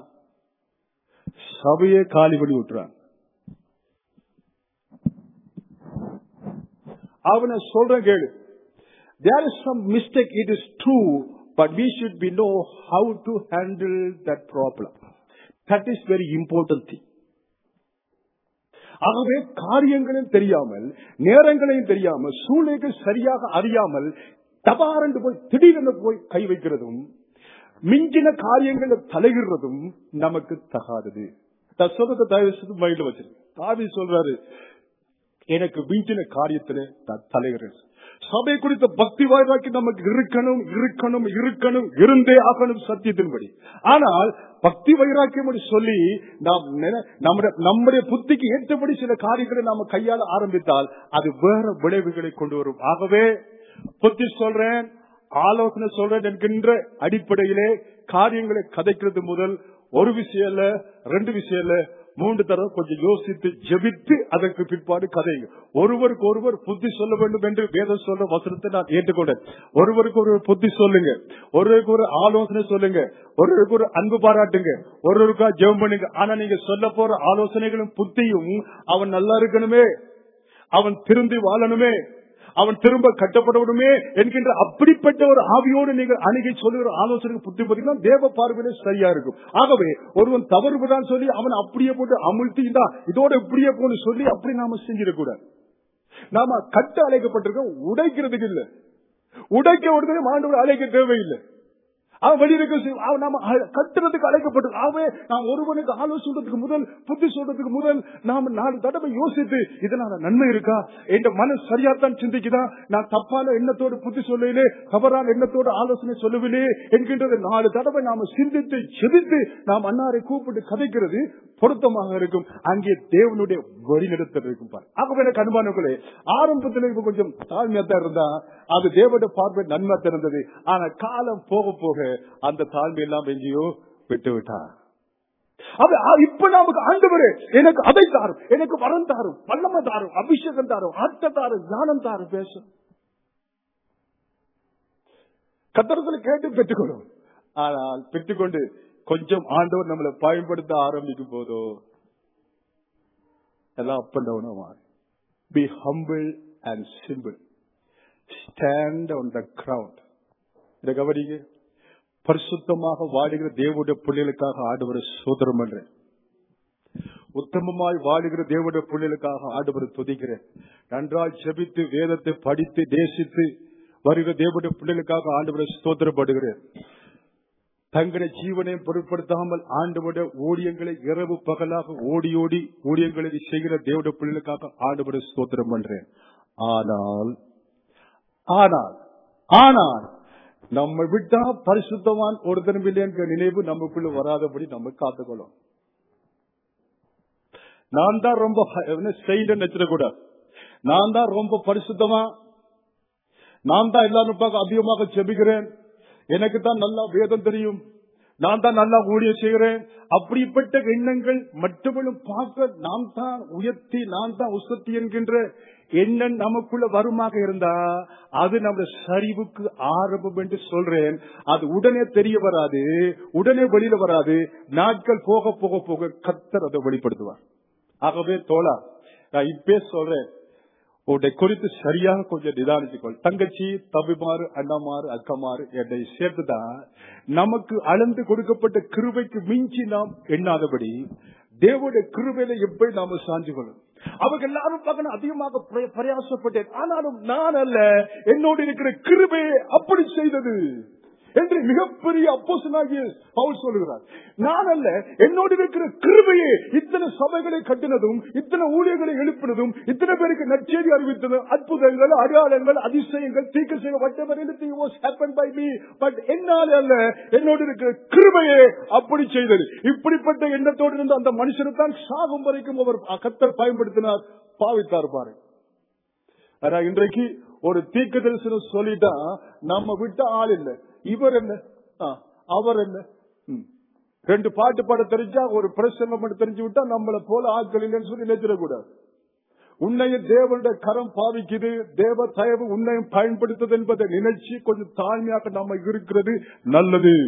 சபையே காலி பண்ணி விட்டுறான். அவனை சொல்றேன் கேளு, there is some mistake, it is true, but we should be know how to handle that problem. That is very important thing. ஆகவே காரியங்களையும் தெரியாமல், நேரங்களையும் தெரியாமல், சூழ்நிலைகள் சரியாக அறியாமல் தபாரண்டு போய் திடீரென போய் கை வைக்கிறதும் மிஞ்சின காரியங்களை தலையிடுறதும் நமக்கு தகாதது. சொல்றத தயவு மைண்ட்ல வச்சிருக்கு. தாவி சொல்றாரு, எனக்கு மிஞ்சின காரியத்துல நான் தலையிடுறேன். சபை குறித்த பக்தி வாய்வாக்கி நமக்கு இருக்கணும் இருக்கணும் இருக்கணும் இருந்தே ஆகணும் சத்தியத்தின்படி. ஆனால் பக்தி வைராக்கியம் சொல்லி நாம் நம்முடைய புத்திக்கு ஏற்றபடி சில காரியங்களை நாம கையாள ஆரம்பித்தால் அது வேற விளைவுகளை கொண்டு வரும். ஆகவே புத்தி சொல்றேன், ஆலோசனை சொல்றேன் என்கின்ற அடிப்படையிலே காரியங்களை கதைக்கிறது முதல் ஒரு விஷயம் இல்ல, ரெண்டு விஷயம் இல்ல, மூன்று தடவை கொஞ்சம் யோசித்து ஜெபித்து அதற்கு பிற்பாடு கதைங்க. ஒருவருக்கு ஒருவர் புத்தி சொல்ல வேண்டும் என்று வேதம் சொல்ற வசனத்தை நான் ஏற்றுக்கொண்டேன். ஒருவருக்கு ஒரு புத்தி சொல்லுங்க, ஒருவருக்கு ஒரு ஆலோசனை சொல்லுங்க, ஒருவருக்கு ஒரு அன்பு பாராட்டுங்க, ஒருவருக்கா ஜெபம் பண்ணுங்க. ஆனா நீங்க சொல்ல போற ஆலோசனைகளும் புத்தியும் அவன் நல்லா இருக்கணுமே, அவன் திருந்தி வாழணுமே, அவன் திரும்ப கட்டப்படணுமே என்கின்ற அப்படிப்பட்ட ஒரு ஆவியோடு நீங்கள் அணுகி சொல்லுகிற ஆலோசனை புத்தி பார்த்தீங்கன்னா தேவ பார்வையிலே சரியா இருக்கும். ஆகவே ஒருவன் தவறு விடான்னு சொல்லி அவன் அப்படியே போட்டு அமுழ்த்திண்டா இதோட இப்படியே போன்னு சொல்லி அப்படி நாம செஞ்சிடக்கூடாது. நாம கட்ட அழைக்கப்பட்டிருக்கோம், உடைக்கிறதுக்கு இல்ல. உடைக்க உடனே ஆண்டவர் அழைக்க தேவையில்லை. அவன் வெளியிருக்க நாம கட்டுறதுக்கு அழைக்கப்பட்டது. ஆகவே நாம் ஒருவனுக்கு ஆலோசனைக்கு முதல் புத்தி சொல்றதுக்கு முதல் நாம் நாலு தடவை யோசித்து இதனால நன்மை இருக்கா, என் மன சரியாத்தான் சிந்திக்குதா, நான் தப்பான எண்ணத்தோடு புத்தி சொல்லலே, தவறான எண்ணத்தோடு ஆலோசனை சொல்லவில்லை என்கின்றது நாலு தடவை நாம சிந்தித்து செதித்து நாம் அன்னாரை கூப்பிட்டு கதைக்கிறது பொருத்தமாக இருக்கும். அங்கே தேவனுடைய வழிநடத்தல் இருக்கும். ஆகவே எனக்கு அனுமானங்களே ஆரம்பத்தில் இப்ப கொஞ்சம் தாழ்மையாத்தான் இருந்தா அது தேவனுடைய பார்வை நன்மை திறந்தது. ஆனா காலம் போக போக அந்த தாழ்மை எல்லாம் எங்கேயோ விட்டு விட்டார். இப்ப நமக்கு ஆண்டவரே எனக்கு அதை தாரும், எனக்கு வரம் தாரும், வல்லமை தாரும், அபிஷேகம் தாரும், ஆட்ட தாரும், ஞானம் தாரும் பேசும் கத்தரத்துல கேட்டு பெற்றுக்கொள்ளும். ஆனால் பெற்றுக்கொண்டு கொஞ்சம் ஆண்டவர் நம்மளை பயன்படுத்த ஆரம்பிக்கும் போதோ எல்லாம் அப் அண்ட் டவுன் மாறி. Be humble and simple, stand on the ground. இதை கவனிங்க. பரிசுத்தமாக வாழுகிற தேவனுடைய பிள்ளைகளுக்காக ஆண்டவரை சோதரம் பண்றேன். உத்தமமாய் வாழுகிற தேவனுடைய பிள்ளைகளுக்காக ஆண்டவரை துதிக்கிறேன். நன்றாய் ஜெபித்து வேதத்தை படித்து தேசித்து வருகிற தேவனுடைய பிள்ளைகளுக்காக ஆண்டவரை ஸ்தோத்திரப்படுகிறேன். தங்களை ஜீவனையும் பொருட்படுத்தாமல் ஆண்டவருடைய ஊழியங்களை இரவு பகலாக ஓடி ஓடி ஊழியங்களை செய்கிற தேவனுடைய பிள்ளைகளுக்காக ஆண்டவரை ஸ்தோத்திரம் பண்றேன். ஆனால் ஆனால் ஆனால் நம்ம விட்டா பரிசுத்தவான் ஒருத்தரும் இல்லை என்ற நினைவு நமக்குள்ள வராதபடி நம்ம காத்துக்கொள்ளும். நான் தான் ரொம்ப செய்த நினைச்சிடக்கூடாது, நான் தான் ரொம்ப பரிசுத்தமா, நான் தான் எல்லாரும் அதிகமாக ஜெபிக்கிறேன், எனக்கு தான் நல்லா வேதம் தெரியும், நான் தான் நல்லா ஊழியம் செய்கிறேன், அப்படிப்பட்ட எண்ணங்கள் மற்றவர்களும் பார்க்க நாம் தான் உயர்த்தி நான் தான் உசத்தி என்கின்ற எண்ணம் நமக்குள்ள வருமாக இருந்தா அது நம்ம சரிவுக்கு ஆரம்பம் என்று சொல்றேன். அது உடனே தெரிய வராது, உடனே வெளியில வராது. நாட்கள் போக போக போக கர்த்தர் அதை வெளிப்படுத்துவார். ஆகவே தோழா, நான் இப்பே சொல்றேன், உன்னை குறித்து சரியாக கொஞ்சம் நிதானிச்சுக்கொள். தங்கச்சி, தம்பிமாறு, அண்ணாமாறு, அக்கமாறு என்னை சேர்த்துதான் நமக்கு அளந்து கொடுக்கப்பட்ட கிருபைக்கு மிஞ்சி நாம் எண்ணாதபடி தேவனுடைய கிருபையில எப்படி நாம சாஞ்சு கொள்ளும். அவங்க எல்லாரும் பார்க்கணும் அதிகமாக பிரயாசப்பட்டேன், ஆனாலும் நான் அல்ல, என்னோடு இருக்கிற கிருபையை அப்படி செய்தது என்று மிகப்பெரிய அப்போஸ்தலனாகிய பவுல் சொல்லுகிறார். நான் அல்ல, என்னோடு இருக்கிற கிருபையே இத்தனை சபைகளை கட்டினதும், இத்தனை ஊழியர்களை எழுப்பினதும், இத்தனை பேருக்கு நற்செய்தி அறிவித்ததும், அற்புதங்கள், அடையாளங்கள், அதிசயங்கள், தீர்க்கதரிசனம், whatever anything was happened by me, but என்னால் அல்ல, என்னோடு இருக்கிற கிருபையே அப்படி செய்தது. இப்படிப்பட்ட எண்ணத்தோடு இருந்த அந்த மனுஷனை தான் சாகும் வரைக்கும் அவர் கர்த்தர் பயன்படுத்தினார், பாவித்தார் பாரு. ஆனா இன்றைக்கு ஒரு தீர்க்கதரிசனம் சொல்லிட்டா நம்ம விட்ட ஆள் இல்லை. இவர் என்ன, அவர் என்ன, ரெண்டு பாட்டு பாட தெரிஞ்சா ஒரு பிரசங்கம் மட்டும் தெரிஞ்சு விட்டா நம்மளை போல ஆட்கள் இல்லைன்னு சொல்லி நினைச்சிடக்கூடாது. உன்னையும் தேவனுடைய கரம் பாவிக்குது, தேவ தயவு உன்னையும் பயன்படுத்துது என்பதை நினைச்சு கொஞ்சம் தாழ்மையாக நம்ம இருக்கிறது நல்லது.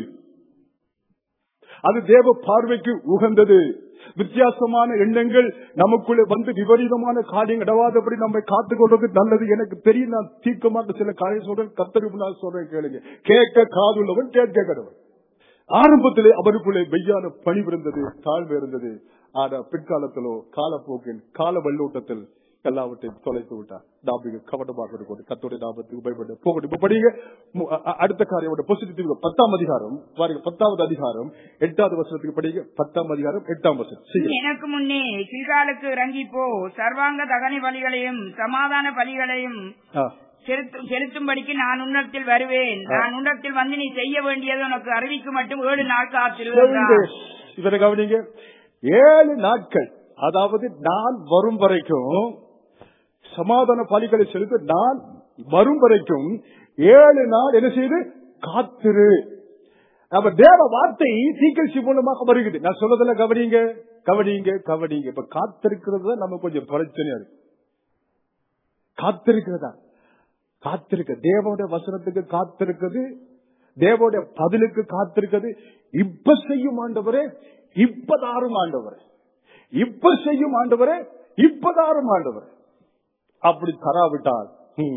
அது தேவ பார்வைக்கு உகந்தது. வித்தியாசமான எண்ணங்கள் நமக்குள்ளே வந்து விபரீதமான காரியம் இடவாதபடி நம்மை காத்துக்கொள்வது நல்லது. எனக்கு தெரியும், நான் தீர்க்கமாக சில காரியம் சொல்றேன், கர்த்தருக்கு நான் சொல்றேன் கேளுங்க. கேட்க காதுள்ளவன் கேட்க கடவன். ஆரம்பத்திலே அவருக்குள்ளே மெய்யான பணிவு இருந்தது, தாழ்வு இருந்தது. ஆனா பிற்காலத்திலோ காலப்போக்கில் கால வெள்ளோட்டத்தில் எல்லாவற்றையும் தொலைத்து விட்டார். நாபிக கவனமாக இருக்கும், கர்த்தருடைய நாமத்துக்கு பயப்பட போகட்டும். படிங்க அடுத்த காரியம் பாசிட்டிவ். பத்தாம் அதிகாரம் பாருங்க, பத்தாவது அதிகாரம் எட்டாவது வசனத்துக்கு படிங்க. பத்தாம் அதிகாரம் எட்டாம் வசனம். எனக்கு முன்னே கில்காலுக்கு இறங்கி போ, சர்வாங்க தகன பலிகளையும் சமாதான பலிகளையும் செலுத்தும்படிக்கு நான் உன்னத்தில் வருவேன். நான் உன்னத்தில் வந்து நீ செய்ய வேண்டியது உனக்கு அறிவிக்கு மட்டும் ஏழு நாள் காத்திருந்தார். இதனை கவனிங்க, ஏழு நாட்கள், அதாவது நான் வரும் வரைக்கும் சமாதான பலிகளை செலுத்த நான் வரும் வரைக்கும் ஏழு நாள் என்ன செய்து காத்திரு. நம்ம தேவ வார்த்தை தீர்க்கதரிசி மூலமாக வருகிறது. நான் சொல்றதுல கவனிங்க, கவனிங்க கவனிங்க. இப்ப காத்திருக்கிறது நம்ம கொஞ்சம் பிரச்சனையா இருக்கு. காத்திருக்கிறதா காத்திருக்க தேவனுடைய வசனத்துக்கு காத்திருக்கிறது, தேவனுடைய பதிலுக்கு காத்திருக்கிறது. இப்ப செய்யும் ஆண்டவரே, இப்பதாரும் ஆண்டவரே, இப்ப செய்யும் ஆண்டவரே, இப்பதாரும் ஆண்டவரே. அப்படி தராவிட்டால்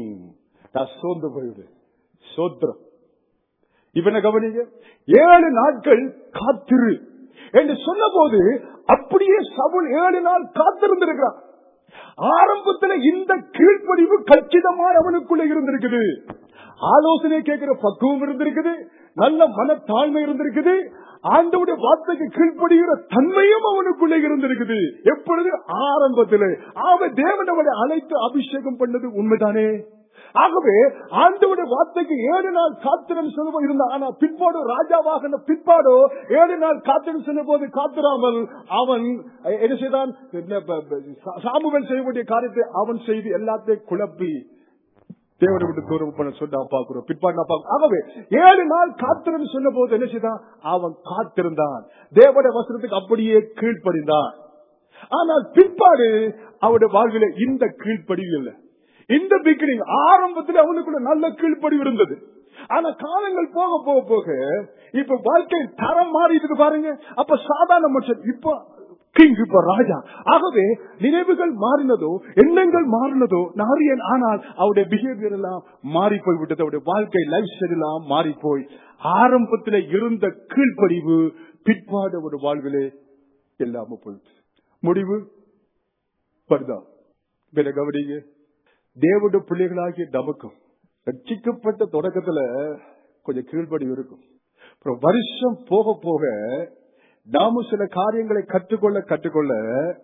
நான் சோர்ந்து போயிடு. சோத்திரம். இப்ப என்ன கவனிங்க, ஏழு நாட்கள் காத்திரு என்று சொன்ன போது அப்படியே சவுல் ஏழு நாள் காத்திருந்திருக்கிறார். ஆரம்பத்தில் இந்த கீழ்ப்படிவு கச்சிதமான அவனுக்குள்ள இருந்திருக்குது. ஆலோசனை கேட்கிற பக்குவம் இருந்திருக்குது, நல்ல மனத்தாழ்மை இருந்திருக்குது, ஆண்டவருடைய வார்த்தைக்கு கீழ்ப்படுகிற தன்மையும் அவனுக்குள்ளே இருந்திருக்குது. எப்பொழுது? ஆரம்பத்தில். அவன் தேவன் அவனை அழைத்து அபிஷேகம் பண்ணது உண்மைதானே. ஆகவே ஆண்டவருடைய வார்த்தைக்கு ஏழு நாள் காத்திரம் சொல்லுவோம் இருந்தான். ஆனா பிற்பாடு ராஜாவாக பிற்பாடோ ஏழு நாள் காத்திரம் சொன்ன போது காத்திராமல் அவன் என்ன செய்தான்? சாமுவேல் செய்ய வேண்டிய காரியத்தை அவன் செய்து எல்லாத்தையும் குழப்பி தேவனை விட்டு தூரம் பண்ண சொன்னா பாக்குறோம். பிற்பாடு பார்க்கிறோம். ஆகவே ஏழு நாள் காத்திரம் சொன்ன போது என்ன செய்தான்? அவன் காத்திருந்தான், தேவனுடைய வசனத்துக்கு அப்படியே கீழ்ப்படிந்தான். ஆனால் பிற்பாடு அவருடைய வாழ்வில் இந்த கீழ்ப்படிவு இல்லை. இந்த பிகினிங் ஆரம்பத்தில் அவனுக்குள்ள நல்ல கீழ்ப்படிவு இருந்தது. ஆனா காலங்கள் போக போக போக இப்ப வாழ்க்கை தரம் மாறிட்டு பாருங்க. அப்ப சாதாரண மனுஷன் இப்ப கிங், இப்ப ராஜா. ஆகவே நினைவுகள் மாறினதோ, எண்ணங்கள் மாறினதோ நாரியன். ஆனால் அவருடைய பிஹேவியர் எல்லாம் மாறி போய் விட்டது. அவருடைய வாழ்க்கை லைஃப் ஸ்டைல் எல்லாம் மாறி போய் ஆரம்பத்தில் இருந்த கீழ்ப்படிவு பிற்பாடு ஒரு வாழ்விலே இல்லாம போயிடுச்சு. முடிவு பரிதான். கவனிங்க, தேவனுடைய பிள்ளைகளாகிய நமக்கும் ரட்சிக்கப்பட்ட தொடக்கத்துல கொஞ்சம் கீழ்ப்படிவு இருக்கும். அப்புறம் வருஷம் போக போக நாமும் சில காரியங்களை கற்றுக்கொள்ள கற்றுக்கொள்ள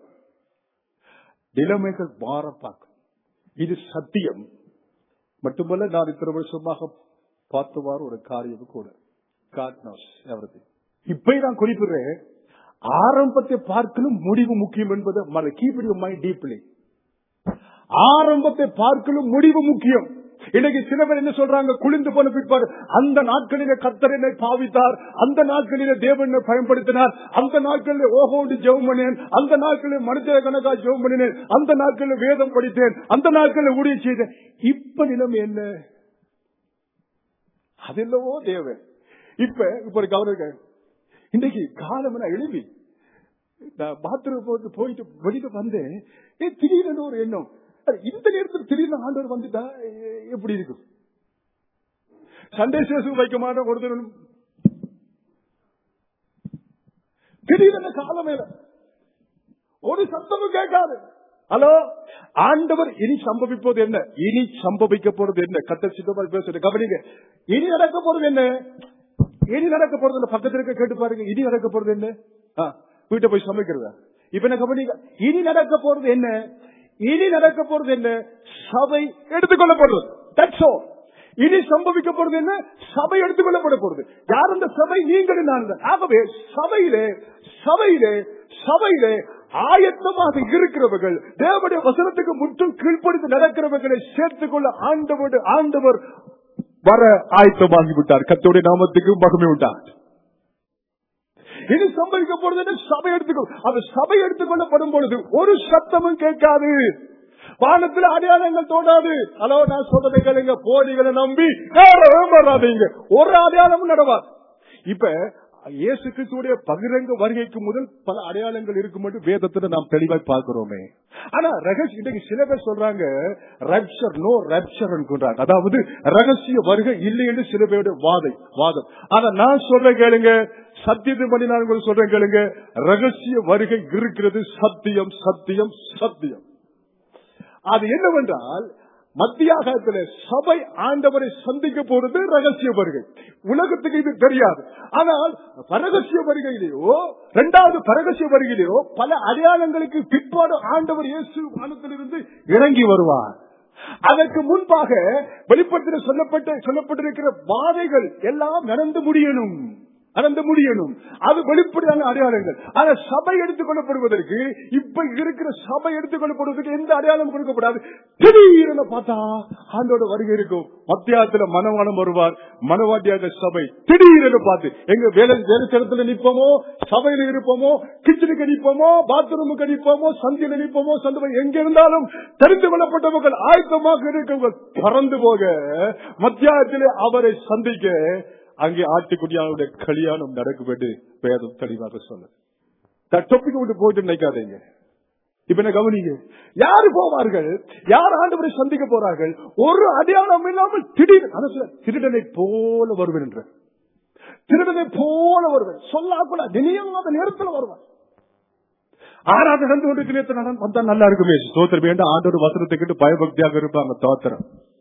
நிலைமைகள் மாற பார்க்கும். இது சத்தியம் மட்டுமல்ல, நான் இத்தனை வருஷமாக பார்த்தவாறு ஒரு காரியம் கூட. இப்ப நான் குறிப்பிடுறேன், ஆரம்பத்தை பார்க்கணும் முடிவு முக்கியம் என்பது keep it in mind deeply. ஆரம்பத்தை பார்க்கலும் முடிவு முக்கியம். இன்னைக்கு சில பேர் என்ன சொல்றாங்க? குளிந்து போன பிற்பாடு அந்த நாட்களிலே கர்த்தர் என்னை பாவித்தார், அந்த நாட்களிலே தேவனை பயன்படுத்தினார், அந்த நாட்களில் ஓஹோடு ஜெபம் பண்ணினேன், அந்த நாட்களில் மனித கணக்கா ஜெபம் பண்ணினேன், அந்த நாட்களில் வேதம் படித்தேன், அந்த நாட்களில் ஊழியம் செய்தேன். இப்ப நிலைமை என்ன? அதெல்லவோ தேவன். இப்ப இப்ப ஒரு கவனம், இன்னைக்கு காலம் எழுதி பாத்ரூம் போட்டு போயிட்டு வெளியிட்டு வந்தேன். திடீர்னு ஒரு எண்ணம், இந்த நேரத்தில் திடீர்னு ஆண்டவர் வந்துட்டா எப்படி இருக்கும்? சண்டே சேஷம் வைக்க மாட்டோம். ஒருத்தர் திடீர்னு காலம் மேல ஒரு சத்தமும் கேட்காது. ஹலோ, ஆண்டவர் இனி சம்பவிப்பது என்ன? இனி சம்பவிக்க போறது என்ன? கத்த சித்தமாக பேசுறது கவனிங்க. இனி நடக்க போறது என்ன? இனி நடக்க போறது என்ன? பக்கத்தில் இருக்க கேட்டு பாருங்க. இனி நடக்க போறது என்ன? வீட்டை போய் சமைக்கிறதா? இப்ப என்ன கவனிங்க. இனி நடக்க போறது என்ன? இனி நடக்க போறது என்ன? சபை எடுத்துக்கொள்ளப்படுறது. That's all. இனி சம்பவிக்க போறது என்ன? சபை எடுத்துக்கொள்ளப்பட போறது. யார் அந்த சபை? நீங்கள் நான். ஆகவே சபையிலே சபையிலே சபையிலே ஆயத்தமாக இருக்கிறவர்கள், தேவனுடைய வசனத்துக்கு முற்றும் கீழ்ப்படிந்து நடக்கிறவர்களை சேர்த்துக் கொள்ள ஆண்டவர் ஆண்டவர் வர ஆயத்தமாகிவிட்டார். கர்த்தருடைய நாமத்துக்கு மகிமை உண்டாகும். இனி சம்பவிக்க போறது சபை எடுத்துக்கொள். அது சபை எடுத்துக்கொள்ளப்படும் பொழுது ஒரு சத்தமும் கேட்காது, வானத்தில் அடையாளங்கள் தோடாது. ஹலோ, நான் சொல்றதை கேளுங்க. போலிகளை நம்பி வராதீங்க, ஒரு அடையாளமும் நடவாது. இப்ப இயேசு கிறிஸ்துவுடைய பகிரங்க வருகைக்கு முதல் பல அடையாளங்கள் இருக்கும் என்று வேதத்துல நாம் தெளிவாய் பார்க்கிறோமே. ஆனா ரகசிய இன்றைக்கு சில பேர் சொல்றாங்க ரப்சர் நோ ரப்சர் என்கிறாங்க. அதாவது ரகசிய வருகை இல்லை என்று சில பேருடைய வாதம் வாதம் ஆனா நான் சொல்றேன் கேளுங்க, சத்தியத்தை பண்ணி நான் உங்களுக்கு சொல்றேன் கேளுங்க. ரகசிய வருகை இருக்கிறது. சத்தியம் சத்தியம் சத்தியம். அது என்னவென்றால், மத்தியாகத்தில் சபை ஆண்டவரை சந்திக்க போறது ரகசிய வருகை. உலகத்துக்கு இது தெரியாது. ஆனால் பரகசிய வருகையிலேயோ இரண்டாவது பரகசிய வருகையிலேயோ பல அடையாளங்களுக்கு பிற்பாடு ஆண்டவர் இயேசு வானத்திலிருந்து இறங்கி வருவார். அதற்கு முன்பாக வெளிப்படையில் சொல்லப்பட்ட சொல்லப்பட்டிருக்கிற வாதைகள் எல்லாம் நடந்து முடியணும் நடந்து முடியணும் அது வெளிப்படையான அடையாளங்கள். ஆனா சபை எடுத்துக் கொள்ளப்படுவதற்கு, இப்ப இருக்கிற சபை எடுத்துக் கொள்ளப்படுவதற்கு எந்த அடையாளம் கொடுக்கப்படாது. திடீரென பார்த்தா ஆண்டோட வருகை இருக்கும். மத்தியாத்துல மனவாளம் வருவார், மனவாட்டியாக சபை திடீரென பார்த்து எங்க வேலை வேலை ஸ்தலத்துல நிற்போமோ, சபையில இருப்போமோ, கிச்சன் கிச்சனுக்கு அடிப்போமோ, பாத்ரூமுக்கு அடிப்போமோ, சந்தியில் அடிப்போமோ, சந்தை எங்க இருந்தாலும் தெரிந்து கொள்ளப்பட்ட மக்கள் ஆயத்தமாக இருக்கவங்க பறந்து போக மத்தியானத்திலே அவரை சந்திக்க அங்கே ஆட்டுக்குடியானுடைய கல்யாணம் நடக்கும் என்று வேதம் தெளிவாக சொன்னது. டாபிக் விட்டு போயிட்டு நினைக்காதீங்க. இப்ப என்ன கவனிங்க, யாரு போவார்கள், யார் ஆண்டவரை சந்திக்க போறார்கள்? ஒரு அடையாளம் இல்லாமல் திடீர் திருடனை போல வருவேன் என்ற திருடனை போல வருவேன் சொல்லாக்கூட நினையாத நேரத்தில் வருவார். ஆறாவது நடந்து கொண்டு வந்தா நல்லா இருக்குமே, ஸ்தோத்திரம் வேண்டாம். ஆண்டோட வசனத்தை கேட்டு பயபக்தியாக இருப்பாங்க. தோத்திரம்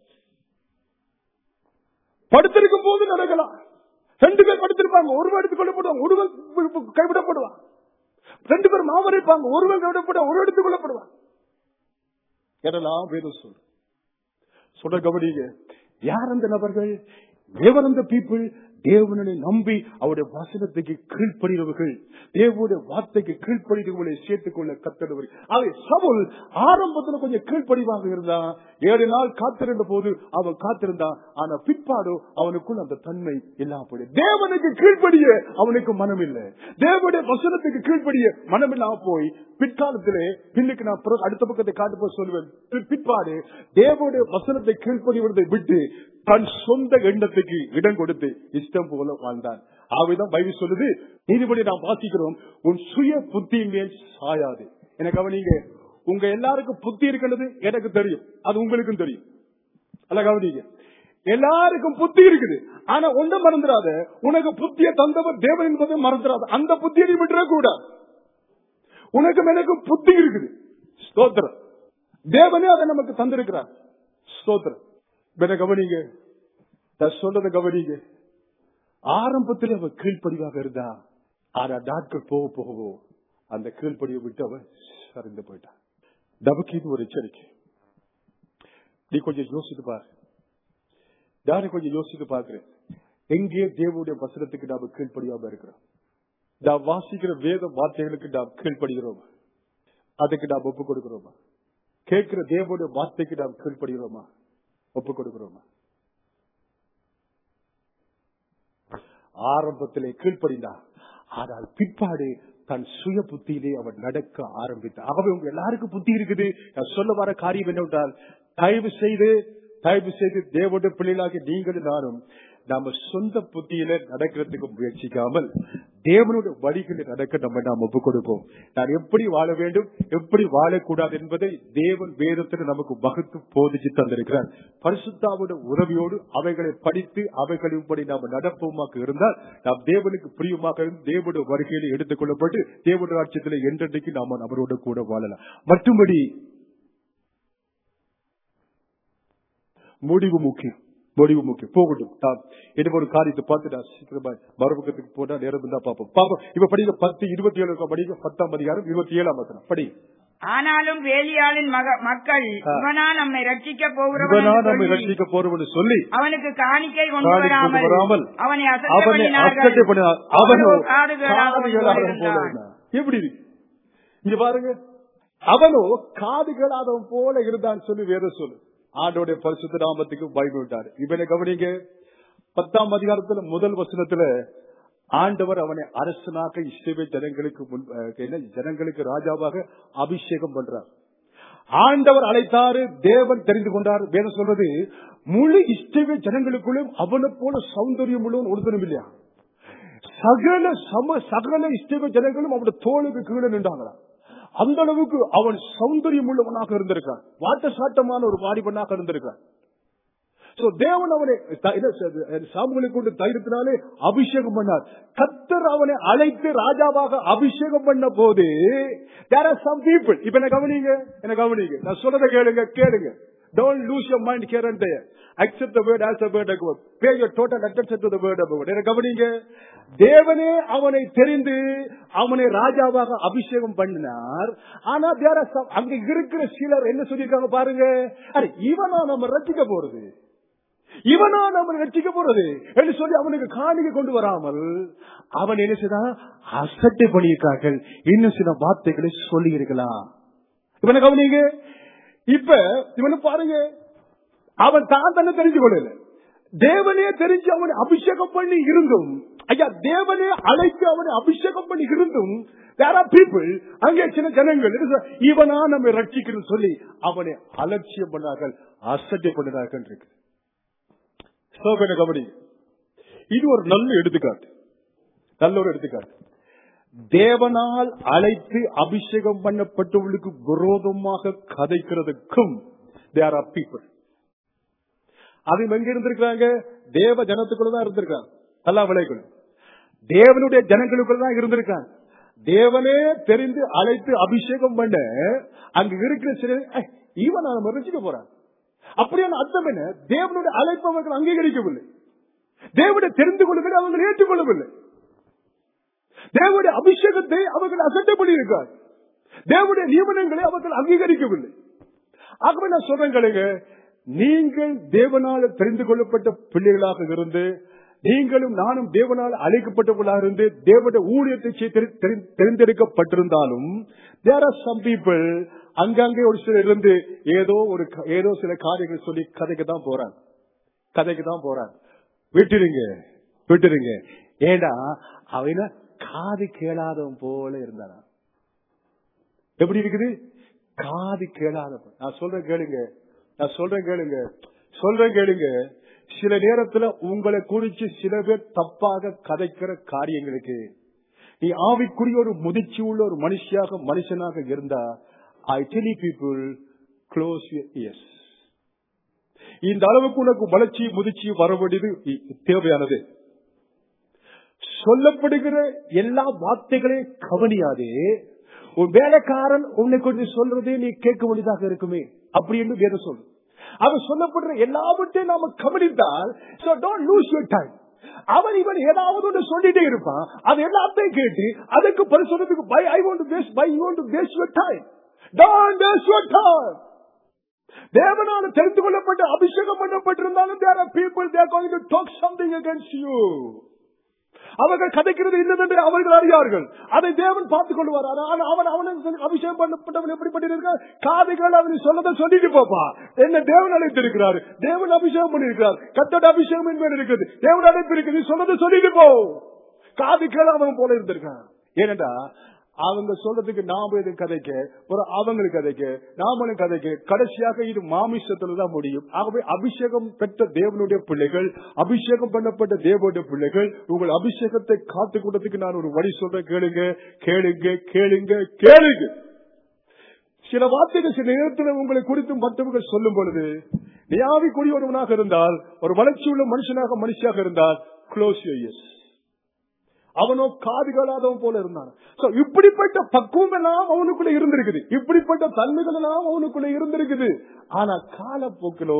படுத்திருக்கும் போது நடக்கலாம். ரெண்டு பேர் படுத்திருப்பாங்க, ஒருவர் எடுத்துக் கொள்ளப்படுவாங்க, ஒருவர் கைவிடப்படுவாங்க. ரெண்டு பேர் மாவரைப்பாங்க, ஒருவர் கைவிடப்பட ஒரு எடுத்துக் கொள்ளப்படுவாங்க. வேதம் சொல் சொல்ற கவனிங்க, யார் அந்த நபர்கள்? தேவன் அந்த பீப்புள், தேவனை நம்பி அவருடைய வசனத்துக்கு கீழ்ப்படுகிறவர்கள், தேவனுடைய வார்த்தைக்கு கீழ்ப்படுகிறவர்களை சேர்த்துக் கொள்ள கத்தனவர். அவை சவுல் ஆரம்பத்தில் கொஞ்சம் கீழ்ப்படிவாக இருந்தான். ஏழு நாள் காத்திருந்த போது அவன் காத்திருந்தான். ஆனா பிற்பாடு அவனுக்குள் அந்த தன்மை இல்லாம போய் தேவனுக்கு கீழ்ப்படிய அவனுக்கு மனம் இல்லை, தேவனுடைய வசனத்துக்கு கீழ்ப்படிய மனம் இல்லாம போய் பிற்காலத்திலே பின்னுக்கு நான் அடுத்த பக்கத்தை காட்டு போய் சொல்லுவேன். பிற்பாடு தேவனுடைய வசனத்தை கீழ்ப்படிவதை விட்டு தன் சொந்த எண்ணத்துக்கு இடம் கொடுத்து இஷ்டம் போல வாழ்ந்தான். ஆவிதான் பைபிள் சொல்லுது, நீதிபடி நாம் வாசிக்கிறோம், உன் சுய புத்தியின் மேல் சாயாது. எனக்கு கவனிங்க, உங்க எல்லாருக்கும் புத்தி இருக்கிறது எனக்கு தெரியும், அது உங்களுக்கும் தெரியும். அல்ல கவனிங்க, எல்லாருக்கும் புத்தி இருக்குது. ஆனா ஒன்றை மறந்துடாத, உனக்கு புத்தியை தந்தவர் தேவன் என்பதை மறந்துடாத. அந்த புத்தியை விட்டுற கூட உனக்கும் எனக்கும் புத்தி இருக்குது. ஸ்தோத்திரம். தேவனே அதை நமக்கு தந்திருக்கிறார். ஸ்தோத்திரம். கவனிங்க, சொல்றத கவனிங்க. ஆரம்பத்தில் அவ கீழ்ப்படிவாக இருந்தா, ஆனா நாட்கள் போக போகவோ அந்த கீழ்ப்படியை விட்டு அவ சரிந்து போயிட்டான். நமக்கு இது ஒரு எச்சரிக்கை. நீ கொஞ்சம் யோசித்து பாரு, நானே கொஞ்சம் யோசித்து பார்க்கிறேன். எங்கே தேவனுடைய வசனத்துக்கு நாம கீழ்ப்படியாம இருக்கிறோம்? நாம் வாசிக்கிற வேத வார்த்தைகளுக்கு நாம் கீழ்ப்படுகிறோமா? அதுக்கு நாம் ஒப்புக் கொடுக்கிறோமா? கேட்கிற தேவனுடைய வார்த்தைக்கு நாம் கீழ்ப்படுகிறோமா? ஒப்புக் கொடுக்கிறோமா? ஆரம்பத்திலே கீழ்ப்படிந்தான், ஆனால் பிற்பாடு தன் சுய புத்தியிலே அவன் நடக்க ஆரம்பித்தான். ஆகவே உங்க எல்லாருக்கும் புத்தி இருக்குது. நான் சொல்ல வர காரியம் என்னவென்றால், தயவு செய்து தயவு செய்து தேவனுடைய பிள்ளைகளாக நீங்களும் நானும் நாம சொந்த புத்தியில நடக்கிறதுக்கு முயற்சிக்காமல் தேவனுடைய வழிகளில் நடக்க நம்ம நாம் ஒப்புக் கொடுப்போம். நான் எப்படி வாழ வேண்டும், எப்படி வாழக்கூடாது என்பதை தேவன் வேதத்தில் நமக்கு வகுத்து போதிச்சு தந்திருக்கிறார். பரிசுத்தாவுடைய உதவியோடு அவைகளை படித்து அவைகளின்படி நாம் நடப்போமாக இருந்தால் நாம் தேவனுக்கு பிரியமாக இருந்து தேவனுடைய வருகையில எடுத்துக் கொள்ளப்பட்டு தேவனுடைய ஆட்சியத்தில் என்றென்றைக்கு நாம அவரோடு கூட வாழலாம். மற்றும்படி முடிவு முக்கியம், முடிவு முக்கியம். போகட்டும், என்ன ஒரு காரியத்தை பார்த்துட்டா சீக்கிரமா மறுபக்கத்துக்கு போனா நேரம் தான் பார்ப்போம். பாப்போம். இப்ப படிக்க பத்து இருபத்தி ஏழு படிக்க பத்தாம் அதிகாரம் இருபத்தி ஏழாம் வசனம் படி. ஆனாலும் வேலியாளின் மக்கள் இவனா நம்மை ரட்சிக்க போறவன் சொல்லி அவனுக்கு காணிக்கை கொண்டு வராமல் அவனை எப்படி இங்க பாருங்க, அவனோ காது கேளாதவன் போல இருந்தான்னு சொல்லி வேற சொல்லு. ஆண்டோடைய பரிசுத்த நாமத்துக்கு பயந்துவிட்டார். இவனை கவனிங்க, பத்தாம் அதிகாரத்துல முதல் வசனத்துல ஆண்டவர் அவனை அரசனாக இஸ்ரவேல் ஜனங்களுக்கு முன் ஜனங்களுக்கு ராஜாவாக அபிஷேகம் பண்றார். ஆண்டவர் அழைத்தாரு, தேவன் தெரிந்து கொண்டார். வேதம் சொல்றது, முழு இஸ்ரவேல் ஜனங்களுக்குள்ளும் அவனை போல சௌந்தரியம் உள்ளவன் ஒருத்தனும் இல்லையா. சகல சம சகல இஸ்ரவேல் ஜனங்களும் அவனுடைய தோளுக்கு கீழே நின்றாங்களா. அந்த அளவுக்கு அவன் சௌந்தரியம் உள்ளவனாக இருந்திருக்கான், வாட்ட சாட்டமான ஒரு வாலிபனாக இருந்திருக்கான். தேவன் அவனை சாமுவேலை கொண்டு தைரியத்தினாலே அபிஷேகம் பண்ணார். கர்த்தர் அவனை அழைத்து ராஜாவாக அபிஷேகம் பண்ண போது there are some people, இப்ப என்ன கவனிங்க, என்ன கவனிங்க, நான் சொல்றதை கேளுங்க கேளுங்க. Don't lose your mind here and there. Accept the word as a word of God. Pay your total attention to the word of God. என்ன கவனிங்க, தேவனே அவனை தெரிந்து அவனை ராஜாவாக அபிஷேகம் பண்ணினார். ஆனா there are some, அங்க இருக்கிற சிலர் என்ன சொல்லியிருக்காங்க பாருங்க, அரே இவனா நம்ம ரட்சிக்க போறது, இவனா நம்ம ரட்சிக்க போறது என்று சொல்லி அவனுக்கு காணிக்கை கொண்டு வராமல் அவன் என்ன செய்தான், அசட்டை பண்ணியிருக்கார்கள். இன்னும் சில வார்த்தைகளை சொல்லி இருக்கலாம். இவனை கவனிங்க, இப்ப இவனு பாருங்க, அவன் தான் தன்னை தெரிஞ்சு கொள்ளல, தேவனே தெரிஞ்சு அவனை அபிஷேகம் பண்ணி இருந்தும், ஐயா தேவனே அழைத்து அவனை அபிஷேகம் பண்ணி இருந்தும் There are people, அங்கே சில ஜனங்கள் இவனா நம்ம ரட்சிக்கணும் சொல்லி அவனை அலட்சியம் பண்ணார்கள், அசட்டை பண்ணார்கள் இருக்கு. கபடி இது ஒரு நல்ல எடுத்துக்காட்டு, நல்ல ஒரு எடுத்துக்காட்டு. தேவனால் அழைத்து அபிஷேகம் பண்ணப்பட்டவர்களுக்கு விரோதமாக கதைக்கிறதுக்கும் there are people. அது எங்க இருந்திருக்காங்க? தேவ ஜனத்துக்குள்ளதான் இருந்திருக்காங்க. நல்லா விளைகள் தேவனுடைய ஜனங்களுக்குள்ளதான் இருந்திருக்காங்க. தேவனே தெரிந்து அழைத்து அபிஷேகம் பண்ண அங்க இருக்கிற சில இவன் நம்ம ரசிக்க போறான். அப்படியான அர்த்தம் என்ன? தேவனுடைய அழைப்பு அவர்கள் அங்கீகரிக்கவில்லை, தேவனை தெரிந்து கொள்ளவில்லை, அவர்கள் ஏற்றுக்கொள்ளவில்லை, தேவனுடைய அபிஷேகத்தை அவர்கள் அசட்டை பண்ணியிருக்கார், தேவனுடைய நியமனங்களை அவர்கள் அங்கீகரிக்கவில்லை. ஆகவே நான் சொல்றேன், நீங்கள் தேவனால் தெரிந்து கொள்ளப்பட்ட பிள்ளைகளாக இருந்து, நீங்களும் நானும் தேவனால் அழைக்கப்பட்டவர்களாக இருந்து தேவனுடைய ஊழியத்தை தெரிந்தெடுக்கப்பட்டிருந்தாலும் there are some people அங்கங்கே ஒரு சிலர் இருந்து ஏதோ ஒரு ஏதோ சில காரியங்கள் சொல்லி கதைக்கு தான் போறாங்க, கதைக்கு தான் போறாங்க. விட்டுருங்க விட்டுருங்க. ஏண்டா அவன காது கேளாதவன் போல இருந்தானா? எப்படி இருக்குது? காது கேளாதவன். நான் சொல்றேன் கேளுங்க, நான் சொல்றேன் கேளுங்க, சொல்றேன் கேளுங்க. சில நேரத்துல உங்களை குறிச்சு சில பேர் தப்பாக கதைக்கிற காரியங்களுக்கு நீ ஆவிக்குரிய ஒரு முதிர்ச்சி உள்ள ஒரு மனுஷியாக மனுஷனாக இருந்தா, I tell you people, close your ears. இந்த அளவுக்கு உனக்கு வளர்ச்சி முதிர்ச்சி வரவேண்டியது தேவையானது. சொல்லப்படுகிற எல்லா வார்த்தைகளையும் கவனியாதே. உன் வேலைக்காரன் உன்னை கொஞ்சம் சொல்றதே நீ கேட்க வேண்டியதாக இருக்குமே அப்படி என்று வேற சொல்லு. அவன் சொல்லப்படுற எல்லாவற்றையும் நாம கவனித்தால், so don't lose your time. அவன் இவன் ஏதாவது ஒன்று சொல்லிட்டே இருப்பான், அது எல்லாத்தையும் கேட்டு அதுக்கு பரிசோதனைக்கு why I want to waste why you want to waste your time. Don't waste your time. தேவனால தெரிந்து கொள்ளப்பட்ட அபிஷேகம் பண்ணப்பட்டிருந்தாலும் there are people they are going to talk something against you. அவர்கள் கதைக்கிறது என்னவென்று அவர்கள் அறியார்கள், அதை தேவன் பார்த்துக் கொள்வார். அவன் அவனுக்கு அபிஷேகம் பண்ணப்பட்டவன் எப்படிப்பட்டிருக்கான்? காதுகள் அவனை சொல்லதை சொல்லிட்டு போப்பா. என்ன தேவன் அழைத்திருக்கிறார், தேவன் அபிஷேகம் பண்ணிருக்கிறார், கத்தோட அபிஷேகம் என்பது இருக்குது, தேவன் அழைப்பு இருக்குது, சொல்லதை சொல்லிட்டு போ. காதுகள் அவன் போல இருந்திருக்கான். ஏனென்றா அவங்க சொல்றதுக்கு நாம இது கதைக்க ஒரு அவங்களுக்கு கதைக்க நாமளும் கதைக்க கடைசியாக இது மாமிசத்துலதான் முடியும். ஆகவே அபிஷேகம் பெற்ற தேவனுடைய பிள்ளைகள், அபிஷேகம் பண்ணப்பட்ட தேவனுடைய பிள்ளைகள், உங்கள் அபிஷேகத்தை காத்துக் கொண்டதுக்கு நான் ஒரு வழி சொல்றேன். கேளுங்க கேளுங்க கேளுங்க கேளுங்க. சில வார்த்தைகள் சில நேரத்தில் உங்களை குறித்து மற்றவர்கள் சொல்லும் பொழுது நீ ஆவிக்குரியவனாக இருந்தால், ஒரு வளர்ச்சி உள்ள மனுஷனாக மனுஷியாக இருந்தால், க்ளோஸ் யுவர் இயர்ஸ். அவனோ காதுகளாதவன் போல இருந்தான். இப்படிப்பட்ட பக்குவம் எல்லாம் அவனுக்குள்ள இருந்திருக்குது, இப்படிப்பட்ட தன்மைகள் எல்லாம் அவனுக்குள்ள இருந்திருக்குது. ஆனா காலப்போக்கிலோ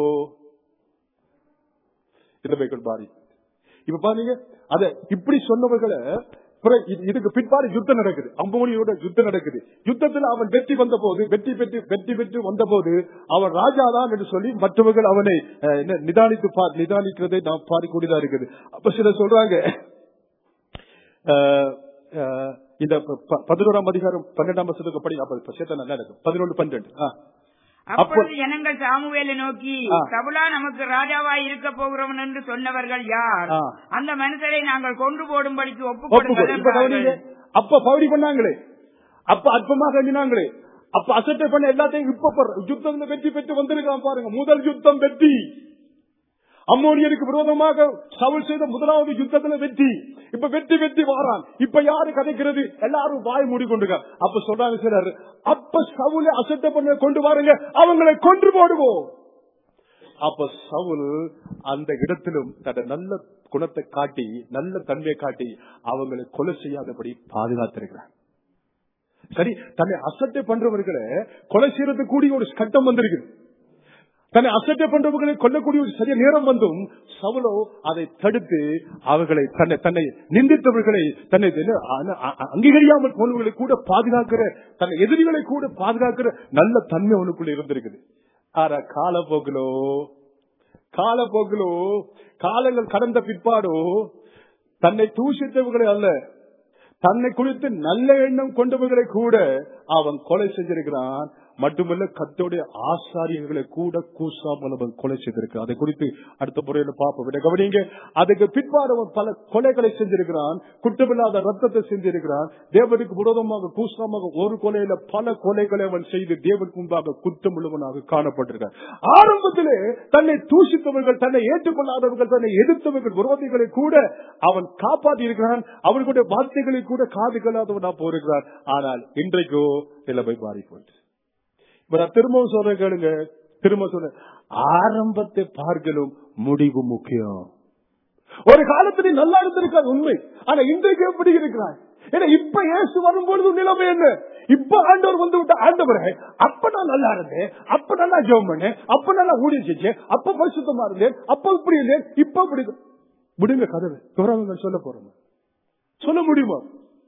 இளமைகள் மாறி. இப்ப பாருங்க, அத இப்படி சொன்னவர்களை இதுக்கு பிற்பாடு யுத்தம் நடக்குது, அம்புமணியோட யுத்தம் நடக்குது. யுத்தத்தில் அவன் வெற்றி வந்த போது, வெற்றி பெற்று வெற்றி பெற்று வந்த போது அவன் ராஜாதான் என்று சொல்லி மற்றவர்கள் அவனை நிதானித்து நிதானிக்கிறதை நாம் பார்க்கக்கூடியதா இருக்குது. அப்ப சில சொல்றாங்க, இந்த பதினோராம் அதிகாரம் பன்னெண்டாம் வருஷத்துக்கு படி நல்லா இருக்கும். பதினொன்று பன்னெண்டு. அப்பொழுது ஜனங்கள் சாமுவேலை நோக்கி, சவுலா நமக்கு ராஜாவாய் இருக்க போகிறவன் என்று சொன்னவர்கள் யார்? அந்த மனுஷரை நாங்கள் கொண்டு போடும்படிக்கு ஒப்புக்கொடுங்கள். அப்ப பவுடி பண்ணாங்களே, அப்ப அற்பமாக எண்ணினாங்களே, அப்ப அசட்டை பண்ண எல்லாத்தையும் இப்ப யுத்தம் வெற்றி பெற்று வந்திருக்கான் பாருங்க. முதல் யுத்தம் வெற்றி, அம்மோனியனுக்கு விரோதமாக சவுல் செய்த முதலாவது யுத்தத்துல வெற்றி. இப்ப வெற்றி வெற்றி வாரான். இப்ப யாரு கதைக்கிறது? எல்லாரும் வாய் மூடிக்கொண்டு. அப்ப சொல்றாங்க சிலர், அப்ப சவுலை அசட்டை பண்ண கொண்டு வாருங்க, அவங்களை கொன்று போடுவோம். அப்ப சவுல் அந்த இடத்திலும் தன்னை நல்ல குணத்தை காட்டி, நல்ல தன்மையை காட்டி அவங்களை கொலை செய்யாதபடி பாதுகாத்திருக்கிறார். சரி, தன்னை அசட்டை பண்றவர்களை கொலை செய்யறது கூடிய ஒரு கட்டம் வந்திருக்கு. தன்னை அசட்டை பண்றவர்களை கொல்லக்கூடிய ஒரு சரியா நேரம் வந்தும் சவுலோ அதை தடுத்து அவர்களை தன்னை தன்னை நிந்தித்தவர்களை தன்னை அங்கீகரியாமல் போனவர்களை கூட பாதுகாக்கிற, தன்னை எதிரிகளை கூட பாதுகாக்கிற நல்ல தன்மை அவனுக்குள்ள இருந்திருக்குது. ஆனா காலப்போக்கிலோ காலப்போக்கிலோ காலங்கள் கடந்த பிற்பாடோ தன்னை தூஷித்தவர்களை அல்ல, தன்னை குறித்து நல்ல எண்ணம் கொண்டவர்களை கூட அவன் கொலை செஞ்சிருக்கிறான். மட்டுமல்ல கர்த்தருடைய ஆசாரியர்களை கூட கூசாமல் அவன் கொலை செய்திருக்கிறான். அதை குறித்து அடுத்த முறையில பார்ப்போம். கவனிங்க, அதுக்கு பிற்பாடு அவன் பல கொலைகளை செஞ்சிருக்கிறான், குற்றமில்லாத ரத்தத்தை செஞ்சிருக்கிறான். தேவனுக்கு விரோதமாக கூசாமாக ஒரு கொலையில பல கொலைகளை அவன் செய்து தேவனுக்கு முன்பாக குற்றம் உள்ளவனாக காணப்பட்டிருக்கான். ஆரம்பத்திலே தன்னை தூஷித்தவர்கள், தன்னை ஏற்றுக்கொள்ளாதவர்கள், தன்னை எதிர்த்தவர்கள், விரோதிகளை கூட அவன் காப்பாற்றி இருக்கிறான். அவர்களுடைய வார்த்தைகளை கூட காது கலாதவனா போயிருக்கிறான். ஆனால் இன்றைக்கோ நிலைமை மாறிப்போச்சு. இப்ப நான் திரும்பவும் சொல்றேன் கேளுங்க, திரும்ப சொல்றேன், ஆரம்பத்தை பார்க்கலும் முடிவு முக்கியம். ஒரு காலத்துல நல்லா இருந்திருக்காது உண்மை, ஆனா இன்றைக்கு எப்படி இருக்கிறாய்? ஏன்னா இப்ப இயேசு வரும்பொழுது நிலைமை என்ன? இப்ப ஆண்டவர் வந்து விட்ட ஆண்டவரே, அப்ப நான் நல்லா இருந்தேன், அப்ப நல்லா ஜெபம் பண்ணேன், அப்ப நல்லா ஊழியம் செஞ்சேன், அப்ப பரிசுத்தமா இருந்தேன், அப்ப இப்படி இருந்தேன், இப்ப இப்படி. விடுங்க கதவு துறவங்க சொல்ல போறோம், சொல்ல முடியுமா?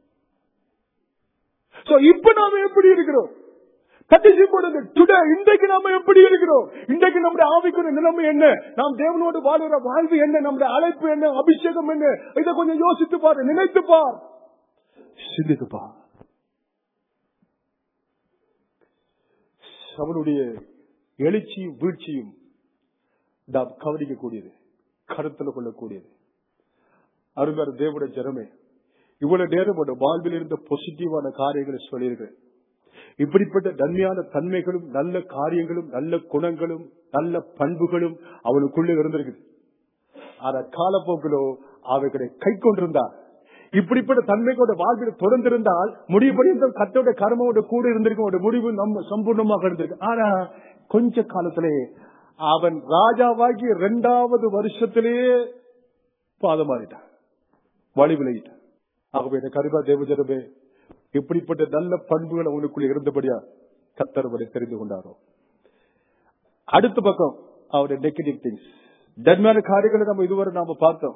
இப்ப நாம எப்படி இருக்கிறோம்? இன்றைக்கு நாம எப்படி இருக்கிறோம்? இன்றைக்கு நம்முடைய ஆவிக்குரிய நிலைமை என்ன? நாம் தேவனோடு வாழ்கிற வாழ்வு என்ன? நம்முடைய அழைப்பு என்ன? அபிஷேகம் என்ன? இதை கொஞ்சம் யோசித்து பாரு, நினைத்து பார், சிந்தித்து பார். அவனுடைய எழுச்சியும் வீழ்ச்சியும் நாம் கவனிக்கக்கூடியது, கருத்தில் கொள்ளக்கூடியது. அருமையான தேவனுடைய ஜனமே, இவ்வளவு நேரம் வாழ்வில் இருந்த பாசிட்டிவான காரியங்களை சொல்லியிருக்கிறேன். இப்படிப்பட்ட நன்மையான தன்மைகளும் நல்ல காரியங்களும் நல்ல குணங்களும் நல்ல பண்புகளும் அவனுக்குள்ளே இருந்திருக்கு. ஆனா காலப்போக்கிலோ அவைகளை கை கொண்டிருந்தார். இப்படிப்பட்ட தன்மைகளோட வாழ்வில் தொடர்ந்திருந்தால் முடிவுபடி கத்தோட கர்மோட கூட இருந்திருக்கும், முடிவு நம்ம சம்பூர்ணமாக இருந்திருக்கு. ஆனா கொஞ்ச காலத்திலே அவன் ராஜாவாகி இரண்டாவது வருஷத்திலேயே பாதமாறிட்டான், வழி விலகிட்டான். ஆகவே கருபா தேவஜனமே, இப்படிப்பட்ட நல்ல பண்புகள் அவனுக்குள்ள இருந்தபடியா கர்த்தர் அவரை தெரிந்து கொண்டாரோ. அடுத்த பக்கம் அவருடைய நெகட்டிவ் திங்ஸ், நன்மையான காரியங்களை நம்ம இதுவரை நாம பார்த்தோம்.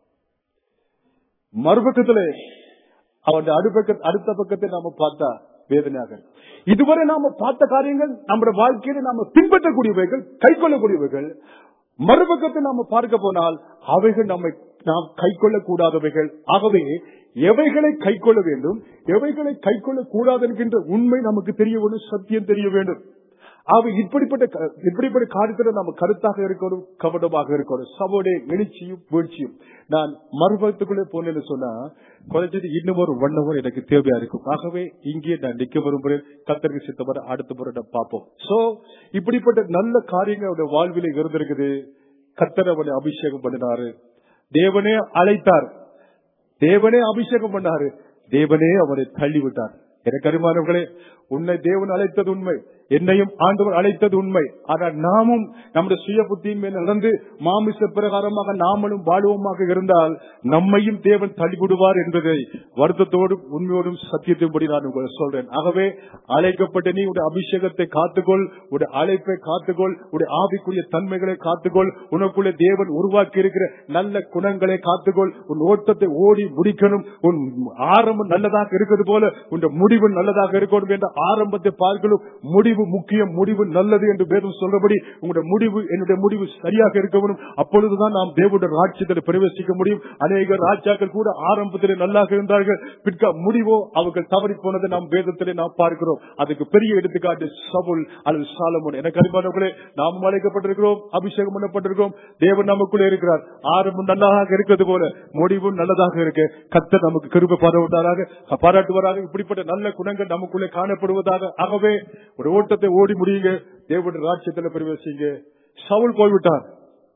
மறுபக்கத்திலே அவருடைய அடுப்பக்க அடுத்த பக்கத்தை நாம பார்த்தா வேதனையாக. இதுவரை நாம பார்த்த காரியங்கள் நம்முடைய வாழ்க்கையில நாம பின்பற்றக்கூடியவைகள், கை கொள்ளக்கூடியவைகள். மறுபக்கத்தை நாம பார்க்க போனால் அவைகள் நம்மை நாம் கை கொள்ளக்கூடாதவைகள். ஆகவே எவைகளை கை கொள்ள வேண்டும், எவைகளை கை கொள்ள கூடாது என்கின்ற உண்மை நமக்கு தெரிய வேண்டும், சத்தியம் தெரிய வேண்டும். ஆக இப்படிப்பட்ட இப்படிப்பட்ட காரியத்தில் நம்ம கருத்தாக இருக்கணும், கவனமாக இருக்கணும். சபோடைய எழுச்சியும் வீழ்ச்சியும். நான் மறுபக்கத்துக்குள்ளே போனேன்னு சொன்னா குறைஞ்சது இன்னும் ஒரு ஒன் ஹவர் எனக்கு தேவையா இருக்கும். ஆகவே இங்கே நான் நிக்க விரும்புகிறேன். கர்த்தருக்கு சித்தமான அடுத்த முறை நான் பார்ப்போம். சோ இப்படிப்பட்ட நல்ல காரியங்களுடைய வாழ்விலே இருந்திருக்குது. கர்த்தர் அவனை அபிஷேகம் பண்ணினாரு, தேவனே அழைத்தார், தேவனே அபிஷேகம் பண்ணாரு, தேவனே அவனை தள்ளிவிட்டார். எனக்கு அருமானவர்களே, உன்னை தேவன் அழைத்தது உண்மை, என்னையும் ஆண்டவர் அழைத்தது உண்மை. ஆனால் நாமும் நம்முடைய சுய புத்தியின் மேல் நடந்து மாமிச பிரகாரமாக நாமளும் வாழ்வோமாக இருந்தால் நம்மையும் தேவன் தள்ளிவிடுவார் என்பதை வருத்தத்தோடும் உண்மையோடும் சத்தியத்தின்படி நான் உங்களுக்கு சொல்றேன். ஆகவே அழைக்கப்பட்ட நீ உடைய அபிஷேகத்தை காத்துக்கொள், உடைய அழைப்பை காத்துக்கொள், உடைய ஆவிக்குரிய தன்மைகளை காத்துக்கொள், உனக்குள்ளே தேவன் உருவாக்கி இருக்கிற நல்ல குணங்களை காத்துக்கொள். உன் ஓட்டத்தை ஓடி முடிக்கணும். உன் ஆரம்பம் நல்லதாக இருக்கிறது போல உன் முடிவு நல்லதாக இருக்கணும் என்ற ஆரம்பத்தை பார்க்கணும். முடிவு முக்கியம், முடிவு நல்லது என்று வேதம் சொல்றபடி உங்களுடைய முடிவு என்னுடைய முடிவு சரியாக இருக்கணும். அப்பொழுதுதான் நாம் தேவனுடைய ராஜ்யத்தில் பிரவேசிக்க முடியும். அநேக ராஜாக்கள் கூட ஆரம்பத்திலே நல்லாக இருந்தார்கள், பிற்கா முடிவோ அவர்கள் தவறி போனதை நாம் வேதத்திலே நாம் பார்க்கிறோம். அதுக்கு பெரிய எடுத்துக்காட்டு சவுல் அல்லது சாலமோன். எனக்கு அருமையானவர்களே, நாம் அழைக்கப்பட்டிருக்கிறோம், அபிஷேகம் பண்ணப்பட்டிருக்கிறோம், தேவன் நமக்குள்ளே இருக்கிறார். ஆரம்பம் நல்லாக இருக்கிறது போல முடிவும் நல்லதாக இருக்க கர்த்தர் நமக்கு கிருபை பாராட்டுவாராக பாராட்டுவாராக இப்படிப்பட்ட நல்ல குணங்கள் நமக்குள்ளே காணப்படுவதாக. ஆகவே ஒரு ஓட்டத்தை ஓடி முடியுங்க, தேவனுடைய ராஜ்யத்தில் பிரவேசிங்க. சவுல் போய்விட்டார்,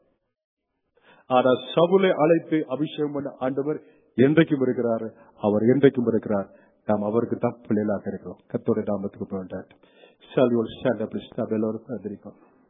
ஆனா சவுலை அழைத்து அபிஷேகம் பண்ண ஆண்டவர் என்றைக்கும் இருக்கிறார், அவர் என்றைக்கும் இருக்கிறார். நாம் அவருக்கு தான் பிள்ளைகளாக இருக்கிறோம். கர்த்தருடைய நாமத்துக்கு போய்